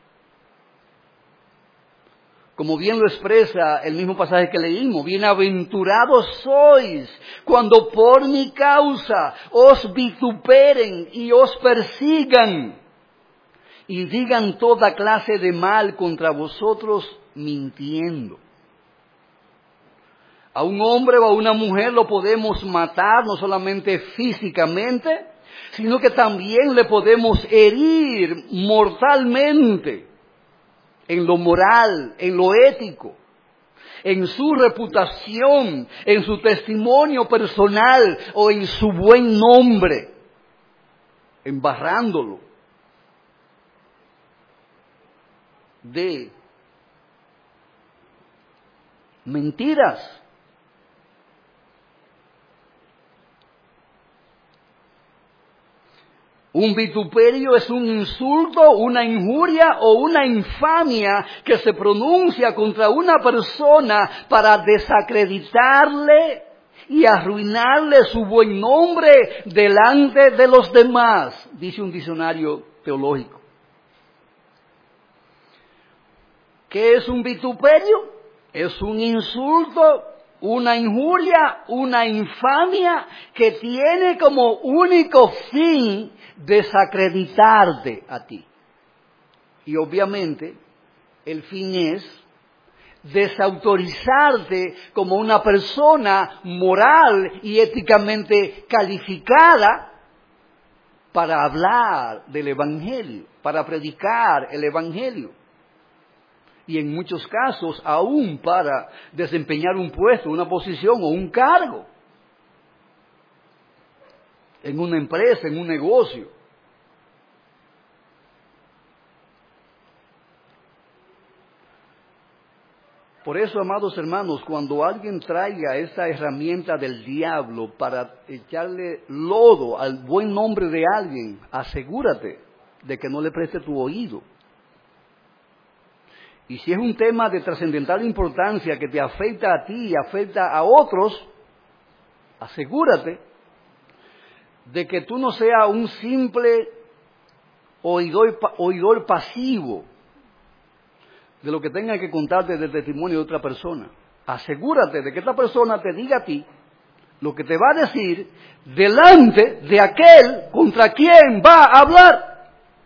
Como bien lo expresa el mismo pasaje que leímos, bienaventurados sois cuando por mi causa os vituperen y os persigan y digan toda clase de mal contra vosotros mintiendo. A un hombre o a una mujer lo podemos matar no solamente físicamente, sino que también le podemos herir mortalmente. En lo moral, en lo ético, en su reputación, en su testimonio personal o en su buen nombre, embarrándolo de mentiras. Un vituperio es un insulto, una injuria o una infamia que se pronuncia contra una persona para desacreditarle y arruinarle su buen nombre delante de los demás, dice un diccionario teológico. ¿Qué es un vituperio? Es un insulto, una injuria, una infamia que tiene como único fin desacreditarte a ti. Y obviamente el fin es desautorizarte como una persona moral y éticamente calificada para hablar del Evangelio, para predicar el Evangelio. Y en muchos casos aún para desempeñar un puesto, una posición o un cargo en una empresa, en un negocio. Por eso, amados hermanos, cuando alguien traiga esa herramienta del diablo para echarle lodo al buen nombre de alguien, asegúrate de que no le preste tu oído. Y si es un tema de trascendental importancia que te afecta a ti y afecta a otros, asegúrate de que tú no seas un simple oidor, oidor pasivo de lo que tenga que contarte del testimonio de otra persona. Asegúrate de que esta persona te diga a ti lo que te va a decir delante de aquel contra quien va a hablar.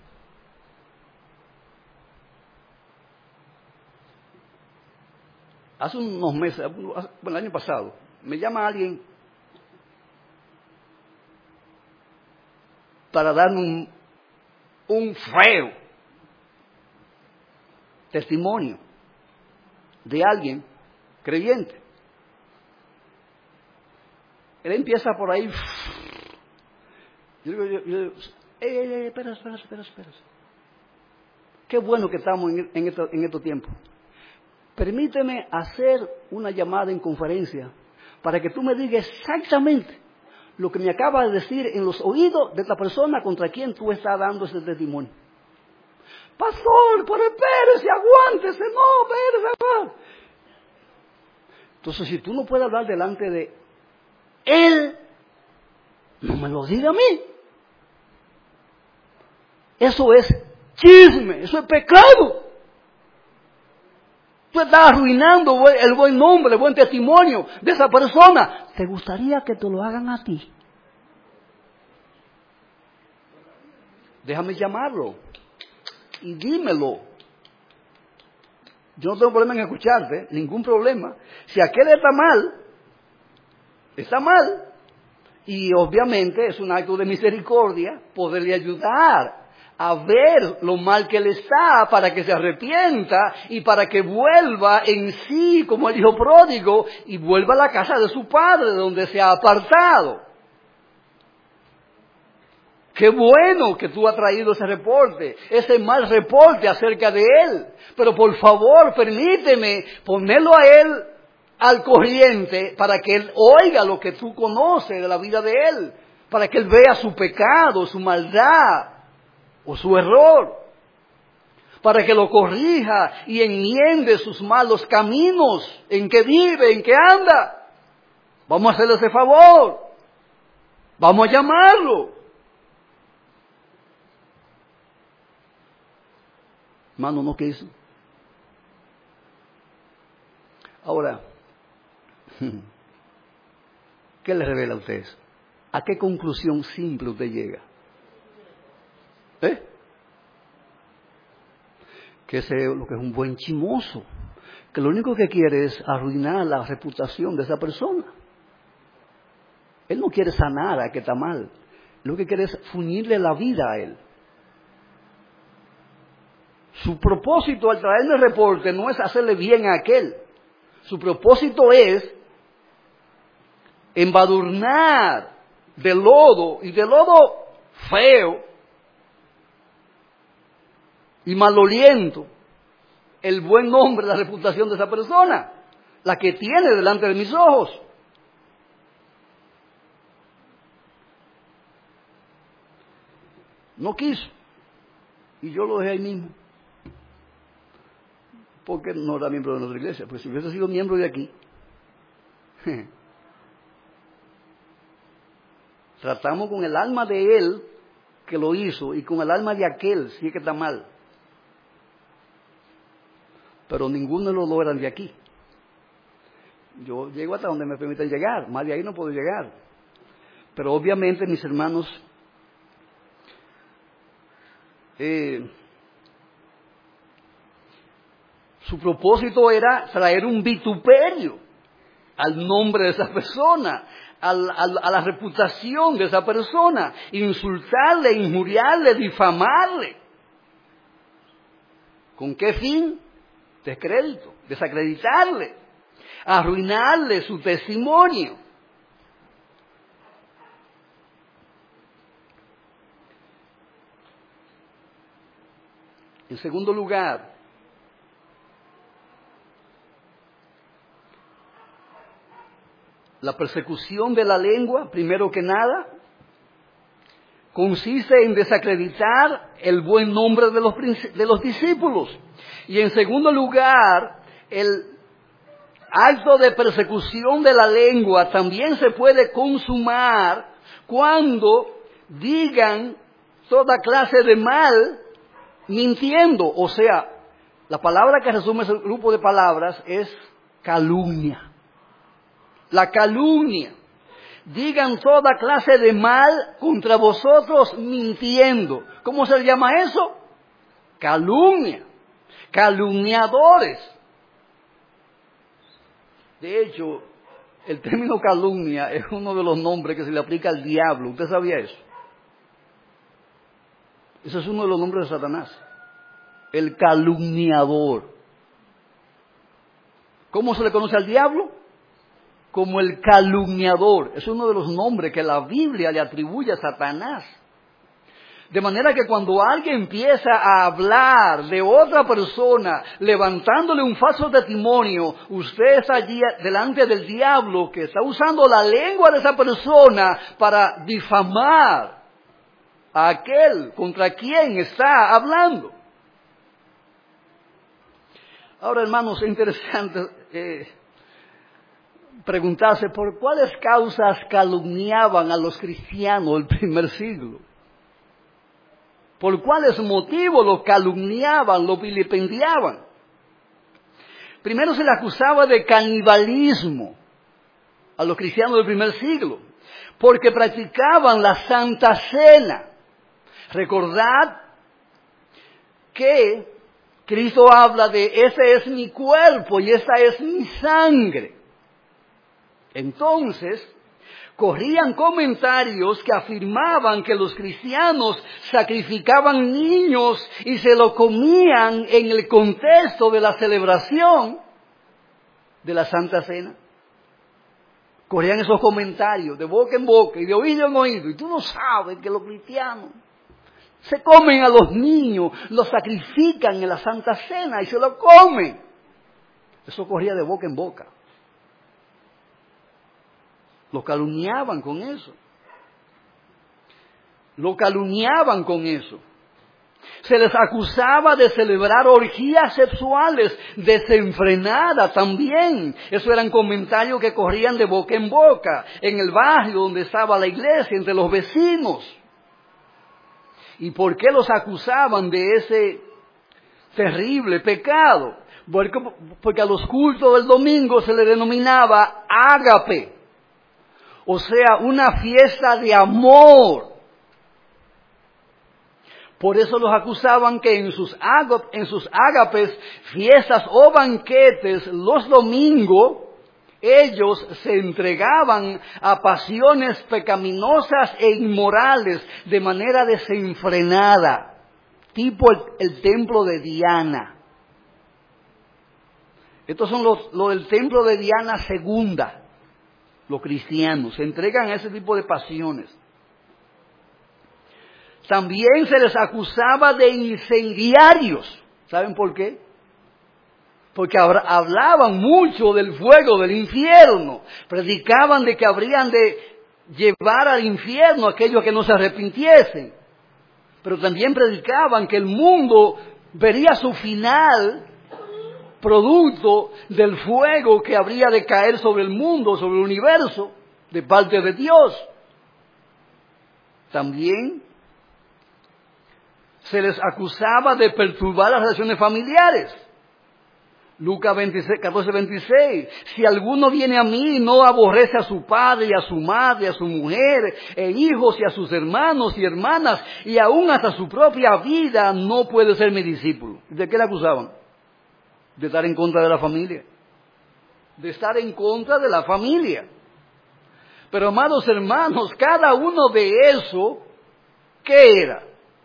Hace unos meses, bueno, el año pasado, me llama alguien para darme un, un feo testimonio de alguien creyente. Él empieza por ahí. Yo digo, yo, yo, ey, ey, ey, espera, espera, espera, espera. Qué bueno que estamos en, en, esto, en estos tiempos. Permíteme hacer una llamada en conferencia para que tú me digas exactamente lo que me acabas de decir en los oídos de esta persona contra quien tú estás dando ese testimonio. Pastor, pero espérese, aguántese, no, espérese, aguántese. Entonces, si tú no puedes hablar delante de él, no me lo diga a mí. Eso es chisme, eso es pecado. Tú estás arruinando el buen nombre, el buen testimonio de esa persona. ¿Te gustaría que te lo hagan a ti? Déjame llamarlo y dímelo. Yo no tengo problema en escucharte, ningún problema. Si aquel está mal, está mal. Y obviamente es un acto de misericordia poderle ayudar a ver lo mal que él está para que se arrepienta y para que vuelva en sí como el hijo pródigo y vuelva a la casa de su padre donde se ha apartado. Qué bueno que tú has traído ese reporte, ese mal reporte acerca de él. Pero por favor, permíteme ponerlo a él al corriente para que él oiga lo que tú conoces de la vida de él. Para que él vea su pecado, su maldad o su error. Para que lo corrija y enmiende sus malos caminos, en que vive, en que anda. Vamos a hacerle ese favor. Vamos a llamarlo. Hermano, no quiso. Ahora, ¿qué le revela a ustedes? ¿A qué conclusión simple usted llega? ¿Eh? Que ese lo que es un buen chismoso, que lo único que quiere es arruinar la reputación de esa persona. Él no quiere sanar a que está mal, lo que quiere es funirle la vida a él. Su propósito al traerle el reporte no es hacerle bien a aquel. Su propósito es embadurnar de lodo, y de lodo feo y maloliento, el buen nombre, la reputación de esa persona, la que tiene delante de mis ojos. No quiso, y yo lo dejé ahí mismo. Porque no era miembro de nuestra iglesia, pues si hubiese sido miembro de aquí, tratamos con el alma de él que lo hizo y con el alma de aquel, sí que está mal. Pero ninguno de los dos eran de aquí. Yo llego hasta donde me permiten llegar, más de ahí no puedo llegar. Pero obviamente mis hermanos, eh, su propósito era traer un vituperio al nombre de esa persona, al, al, a la reputación de esa persona, insultarle, injuriarle, difamarle. ¿Con qué fin? Descrédito, desacreditarle, arruinarle su testimonio. En segundo lugar, la persecución de la lengua, primero que nada, consiste en desacreditar el buen nombre de los, de los discípulos. Y en segundo lugar, el acto de persecución de la lengua también se puede consumar cuando digan toda clase de mal mintiendo. O sea, la palabra que resume ese grupo de palabras es calumnia. La calumnia. Digan toda clase de mal contra vosotros mintiendo. ¿Cómo se llama eso? Calumnia. Calumniadores. De hecho, el término calumnia es uno de los nombres que se le aplica al diablo. ¿Usted sabía eso? Ese es uno de los nombres de Satanás. El calumniador. ¿Cómo se le conoce al diablo? Como el calumniador. Es uno de los nombres que la Biblia le atribuye a Satanás. De manera que cuando alguien empieza a hablar de otra persona, levantándole un falso testimonio, usted está allí delante del diablo que está usando la lengua de esa persona para difamar a aquel contra quien está hablando. Ahora, hermanos, es interesante eh, preguntarse por cuáles causas calumniaban a los cristianos del primer siglo. ¿Por cuáles motivos los calumniaban, los vilipendiaban? Primero se le acusaba de canibalismo a los cristianos del primer siglo, porque practicaban la Santa Cena. Recordad que Cristo habla de ese es mi cuerpo y esa es mi sangre. Entonces, corrían comentarios que afirmaban que los cristianos sacrificaban niños y se lo comían en el contexto de la celebración de la Santa Cena. corrían esos comentarios de boca en boca y de oído en oído. Y tú no sabes que los cristianos se comen a los niños, los sacrifican en la Santa Cena y se los comen. Eso corría de boca en boca. Los calumniaban con eso. Lo calumniaban con eso. Se les acusaba de celebrar orgías sexuales desenfrenadas también. Eso eran comentarios que corrían de boca en boca, en el barrio donde estaba la iglesia, entre los vecinos. ¿Y por qué los acusaban de ese terrible pecado? Porque, porque a los cultos del domingo se le denominaba ágape, o sea, una fiesta de amor. Por eso los acusaban que en sus, ágapes, en sus ágapes, fiestas o banquetes, los domingos, ellos se entregaban a pasiones pecaminosas e inmorales de manera desenfrenada, tipo el, el templo de Diana. Estos son los, los del templo de Diana segunda, los cristianos, se entregan a ese tipo de pasiones. También se les acusaba de incendiarios. ¿Saben por qué? Porque hablaban mucho del fuego del infierno. Predicaban de que habrían de llevar al infierno a aquellos que no se arrepintiesen. Pero también predicaban que el mundo vería su final producto del fuego que habría de caer sobre el mundo, sobre el universo, de parte de Dios. También se les acusaba de perturbar las relaciones familiares. Lucas veintiséis, catorce, veintiséis. Si alguno viene a mí y no aborrece a su padre y a su madre, a su mujer, e hijos y a sus hermanos y hermanas, y aún hasta su propia vida, no puede ser mi discípulo. ¿De qué le acusaban? De estar en contra de la familia. De estar en contra de la familia. Pero amados hermanos, cada uno de eso, ¿qué era?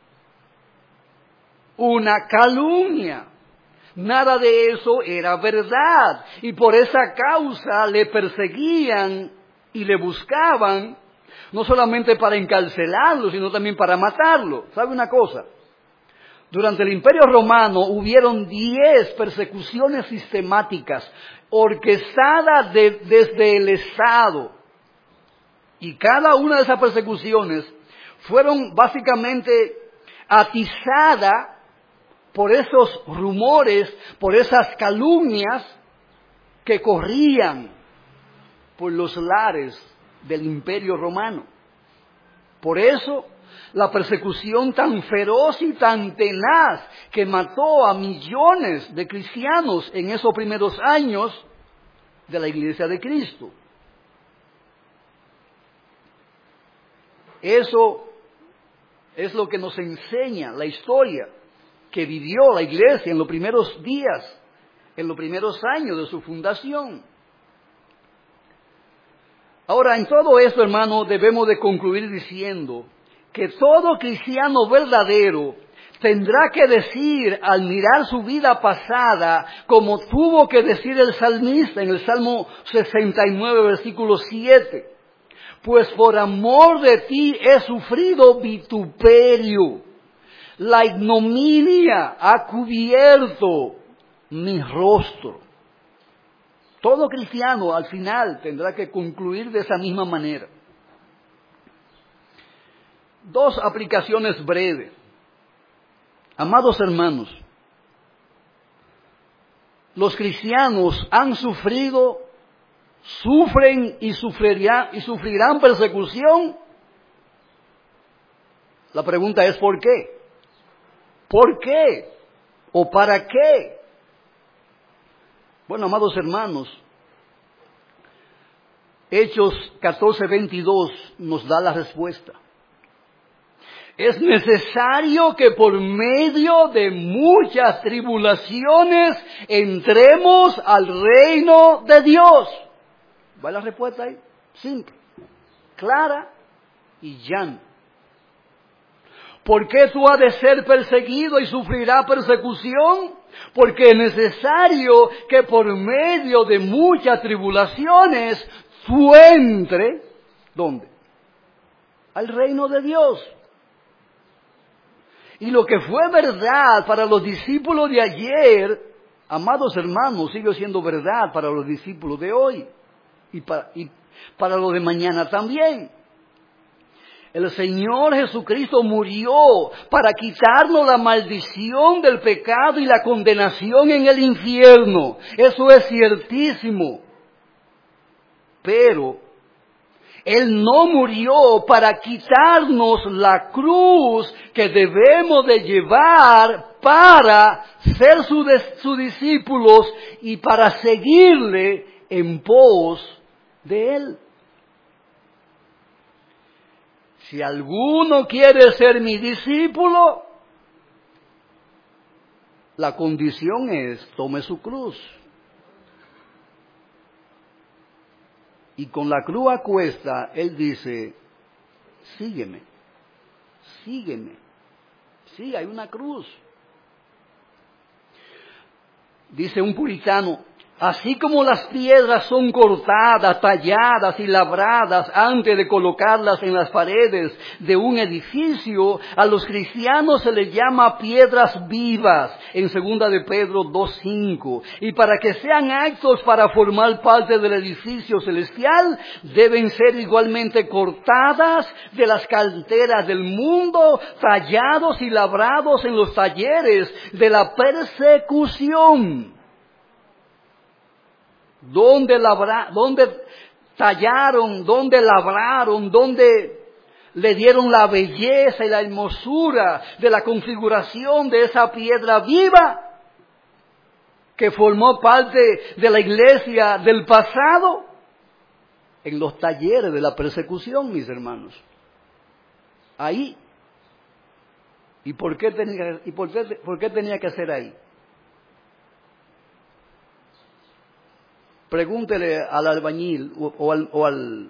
Una calumnia. Nada de eso era verdad. Y por esa causa le perseguían y le buscaban, no solamente para encarcelarlo, sino también para matarlo. ¿Sabe una cosa? Durante el Imperio Romano hubieron diez persecuciones sistemáticas, orquestadas de, desde el Estado. Y cada una de esas persecuciones fueron básicamente atizadas por esos rumores, por esas calumnias que corrían por los lares del Imperio Romano. Por eso, la persecución tan feroz y tan tenaz que mató a millones de cristianos en esos primeros años de la Iglesia de Cristo. Eso es lo que nos enseña la historia que vivió la iglesia en los primeros días, en los primeros años de su fundación. Ahora, en todo esto, hermano, debemos de concluir diciendo que todo cristiano verdadero tendrá que decir al mirar su vida pasada, como tuvo que decir el salmista en el Salmo sesenta y nueve, versículo siete. Pues por amor de ti he sufrido vituperio. La ignominia ha cubierto mi rostro. Todo cristiano al final tendrá que concluir de esa misma manera. Dos aplicaciones breves. Amados hermanos, los cristianos han sufrido, sufren y sufrirán, y sufrirán persecución. La pregunta es ¿por qué? ¿Por qué? ¿O para qué? Bueno, amados hermanos, Hechos catorce, veintidós nos da la respuesta. Es necesario que por medio de muchas tribulaciones entremos al reino de Dios. ¿Va la respuesta ahí? Simple, clara y llana. ¿Por qué tú has de ser perseguido y sufrirás persecución? Porque es necesario que por medio de muchas tribulaciones su entre, ¿dónde? Al reino de Dios. Y lo que fue verdad para los discípulos de ayer, amados hermanos, sigue siendo verdad para los discípulos de hoy. Y para, y para los de mañana también. El Señor Jesucristo murió para quitarnos la maldición del pecado y la condenación en el infierno. Eso es ciertísimo. Pero Él no murió para quitarnos la cruz que debemos de llevar para ser sus su discípulos y para seguirle en pos de Él. Si alguno quiere ser mi discípulo, la condición es tome su cruz. Y con la cruz a cuesta, Él dice, sígueme, sígueme. Sí, hay una cruz. Dice un puritano, así como las piedras son cortadas, talladas y labradas antes de colocarlas en las paredes de un edificio, a los cristianos se les llama piedras vivas, en segunda de Pedro dos cinco. Y para que sean aptos para formar parte del edificio celestial, deben ser igualmente cortadas de las canteras del mundo, tallados y labrados en los talleres de la persecución. Donde, labra, donde tallaron, donde labraron, donde le dieron la belleza y la hermosura de la configuración de esa piedra viva que formó parte de la iglesia del pasado, en los talleres de la persecución, mis hermanos. Ahí. ¿Y por qué tenía, y por qué, por qué tenía que ser ahí? Pregúntele al albañil o, o, al, o al...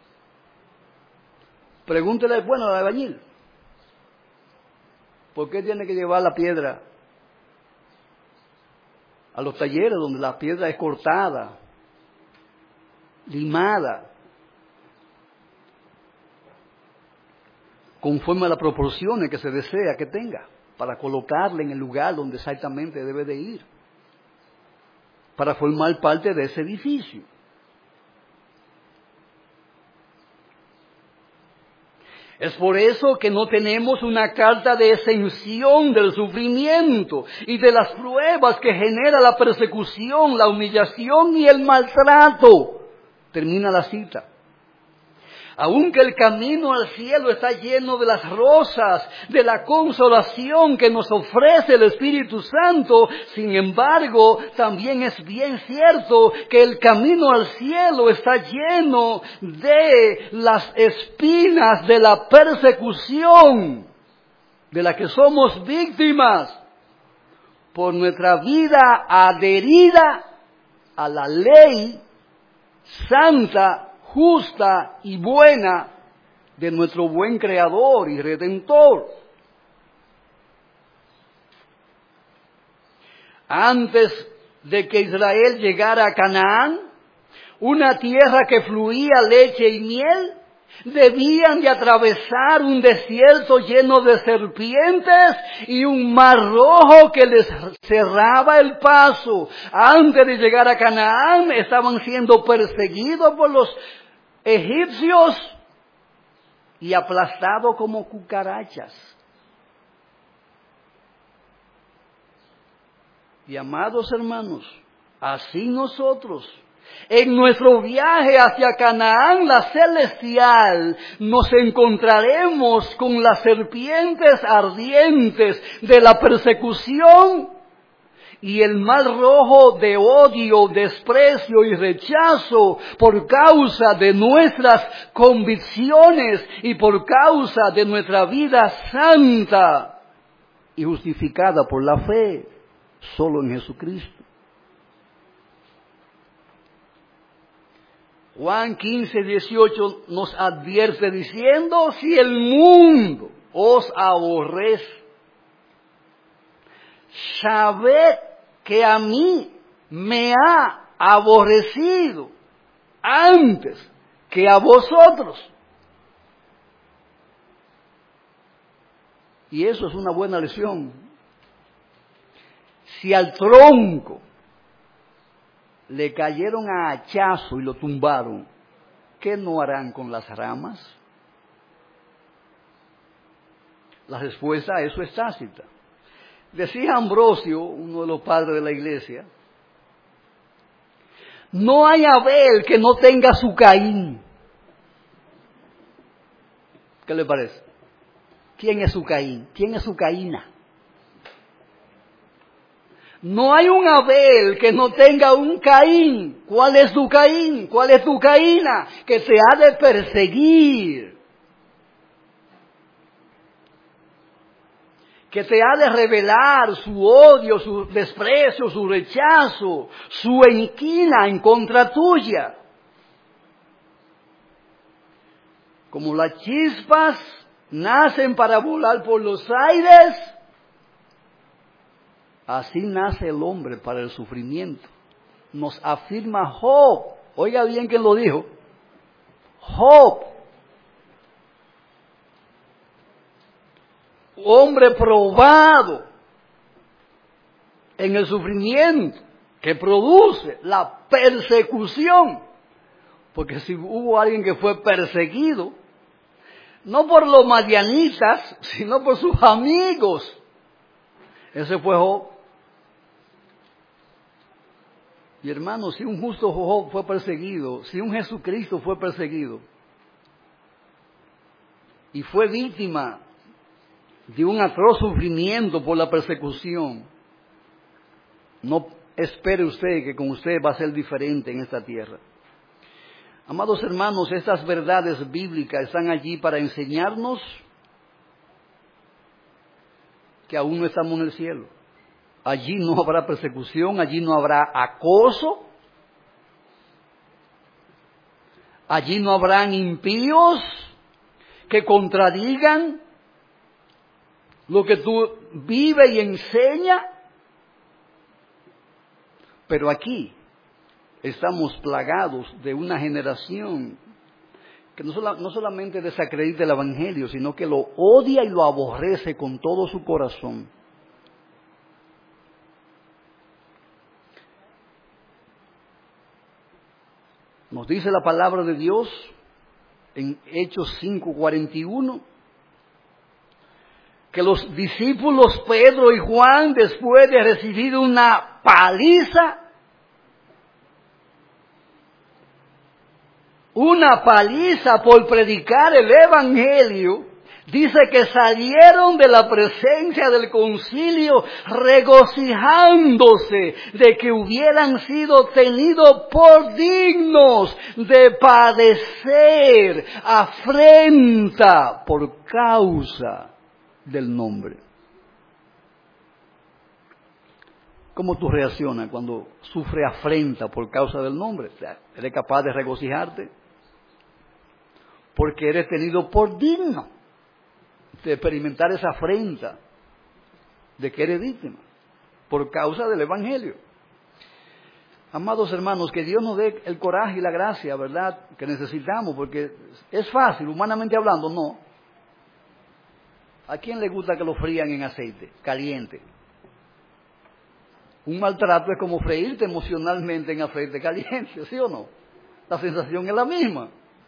Pregúntele, bueno, al albañil. ¿Por qué tiene que llevar la piedra a los talleres donde la piedra es cortada, limada, conforme a las proporciones que se desea que tenga, para colocarla en el lugar donde exactamente debe de ir, para formar parte de ese edificio? Es por eso que no tenemos una carta de exención del sufrimiento y de las pruebas que genera la persecución, la humillación y el maltrato. Termina la cita. Aunque el camino al cielo está lleno de las rosas, de la consolación que nos ofrece el Espíritu Santo, sin embargo, también es bien cierto que el camino al cielo está lleno de las espinas de la persecución, de la que somos víctimas por nuestra vida adherida a la ley santa, justa y buena de nuestro buen Creador y Redentor. Antes de que Israel llegara a Canaán, una tierra que fluía leche y miel, debían de atravesar un desierto lleno de serpientes y un mar rojo que les cerraba el paso. Antes de llegar a Canaán, estaban siendo perseguidos por los egipcios y aplastados como cucarachas. Y amados hermanos, así nosotros, en nuestro viaje hacia Canaán, la celestial, nos encontraremos con las serpientes ardientes de la persecución y el mar rojo de odio, desprecio y rechazo por causa de nuestras convicciones y por causa de nuestra vida santa y justificada por la fe solo en Jesucristo. Juan quince, dieciocho nos advierte diciendo, si el mundo os aborrece, sabed que a mí me ha aborrecido antes que a vosotros. Y eso es una buena lección. Si al tronco le cayeron a hachazo y lo tumbaron, ¿qué no harán con las ramas? La respuesta a eso es tácita. Decía Ambrosio, uno de los padres de la iglesia, no hay Abel que no tenga su Caín. ¿Qué le parece? ¿Quién es su Caín? ¿Quién es su Caína? No hay un Abel que no tenga un Caín. ¿Cuál es tu Caín? ¿Cuál es tu Caína? Que te ha de perseguir. Que te ha de revelar su odio, su desprecio, su rechazo, su enquina en contra tuya. Como las chispas nacen para volar por los aires, así nace el hombre para el sufrimiento. Nos afirma Job. Oiga bien quién lo dijo. Job. Hombre probado en el sufrimiento que produce la persecución. Porque si hubo alguien que fue perseguido, no por los madianitas, sino por sus amigos, ese fue Job. Y hermanos, si un justo Job fue perseguido, si un Jesucristo fue perseguido y fue víctima de un atroz sufrimiento por la persecución, no espere usted que con usted va a ser diferente en esta tierra. Amados hermanos, estas verdades bíblicas están allí para enseñarnos que aún no estamos en el cielo. Allí no habrá persecución, allí no habrá acoso, allí no habrán impíos que contradigan lo que tú vives y enseñas. Pero aquí estamos plagados de una generación que no, sola, no solamente desacredita el Evangelio, sino que lo odia y lo aborrece con todo su corazón. Nos dice la palabra de Dios en Hechos cinco cuarenta y uno que los discípulos Pedro y Juan, después de recibir una paliza, una paliza por predicar el Evangelio, dice que salieron de la presencia del concilio regocijándose de que hubieran sido tenidos por dignos de padecer afrenta por causa del nombre. ¿Cómo tú reaccionas cuando sufre afrenta por causa del nombre? ¿Eres capaz de regocijarte? Porque eres tenido por digno de experimentar esa afrenta de que eres víctima por causa del Evangelio. Amados hermanos, que Dios nos dé el coraje y la gracia, ¿verdad?, que necesitamos, porque es fácil, humanamente hablando, no. ¿A quién le gusta que lo frían en aceite caliente? Un maltrato es como freírte emocionalmente en aceite caliente, ¿sí o no? La sensación es la misma.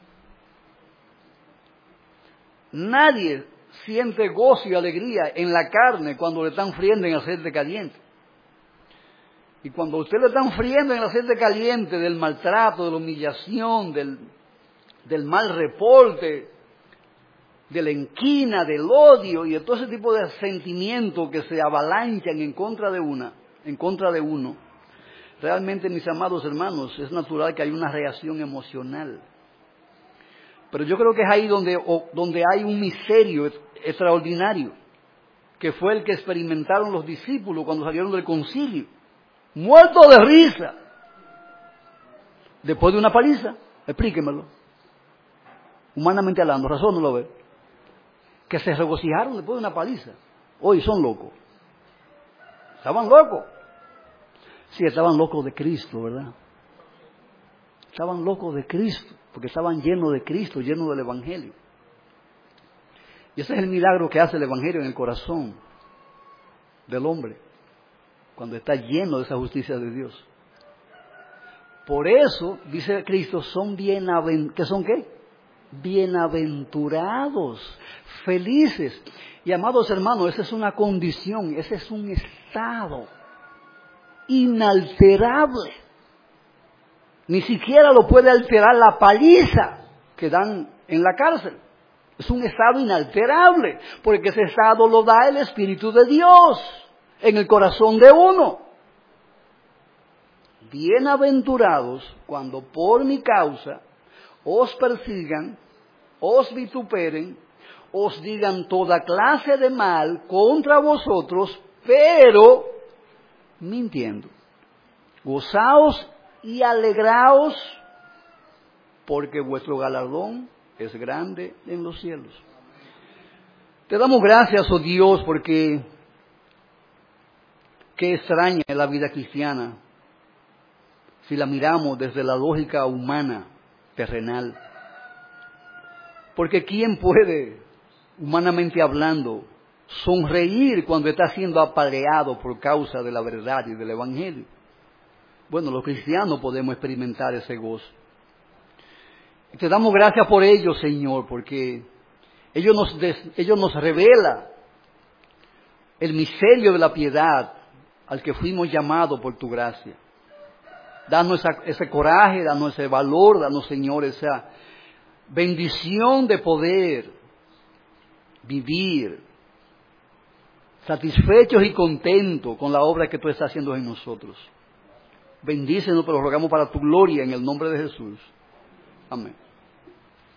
Nadie siente gozo y alegría en la carne cuando le están friendo en aceite caliente. Y cuando usted le están friendo en el aceite caliente del maltrato, de la humillación, del, del mal reporte, de la enquina, del odio y de todo ese tipo de sentimientos que se avalanchan en contra de una, en contra de uno, realmente, mis amados hermanos, es natural que haya una reacción emocional. Pero yo creo que es ahí donde, donde hay un misterio extraordinario, que fue el que experimentaron los discípulos cuando salieron del concilio, muertos de risa, después de una paliza. Explíquemelo. Humanamente hablando, razón no lo ve. Que se regocijaron después de una paliza. Hoy son locos. Estaban locos. Sí, estaban locos de Cristo, ¿verdad? Estaban locos de Cristo, porque estaban llenos de Cristo, llenos del Evangelio. Y ese es el milagro que hace el Evangelio en el corazón del hombre, cuando está lleno de esa justicia de Dios. Por eso, dice Cristo, son bienaventurados. ¿Qué son qué? Bienaventurados, felices. Y amados hermanos, esa es una condición, ese es un estado inalterable. Ni siquiera lo puede alterar la paliza que dan en la cárcel. Es un estado inalterable, porque ese estado lo da el Espíritu de Dios en el corazón de uno. Bienaventurados cuando por mi causa os persigan, os vituperen, os digan toda clase de mal contra vosotros, pero mintiendo. Gozaos y alegraos, porque vuestro galardón es grande en los cielos. Te damos gracias, oh Dios, porque qué extraña es la vida cristiana si la miramos desde la lógica humana, terrenal. Porque ¿quién puede, humanamente hablando, sonreír cuando está siendo apaleado por causa de la verdad y del Evangelio? Bueno, los cristianos podemos experimentar ese gozo. Te damos gracias por ello, Señor, porque ellos nos, des, ellos nos revela el misterio de la piedad al que fuimos llamados por tu gracia. Danos esa, ese coraje, danos ese valor, danos, Señor, esa bendición de poder vivir satisfechos y contentos con la obra que tú estás haciendo en nosotros. Bendícenos, te lo rogamos para tu gloria en el nombre de Jesús. Amén.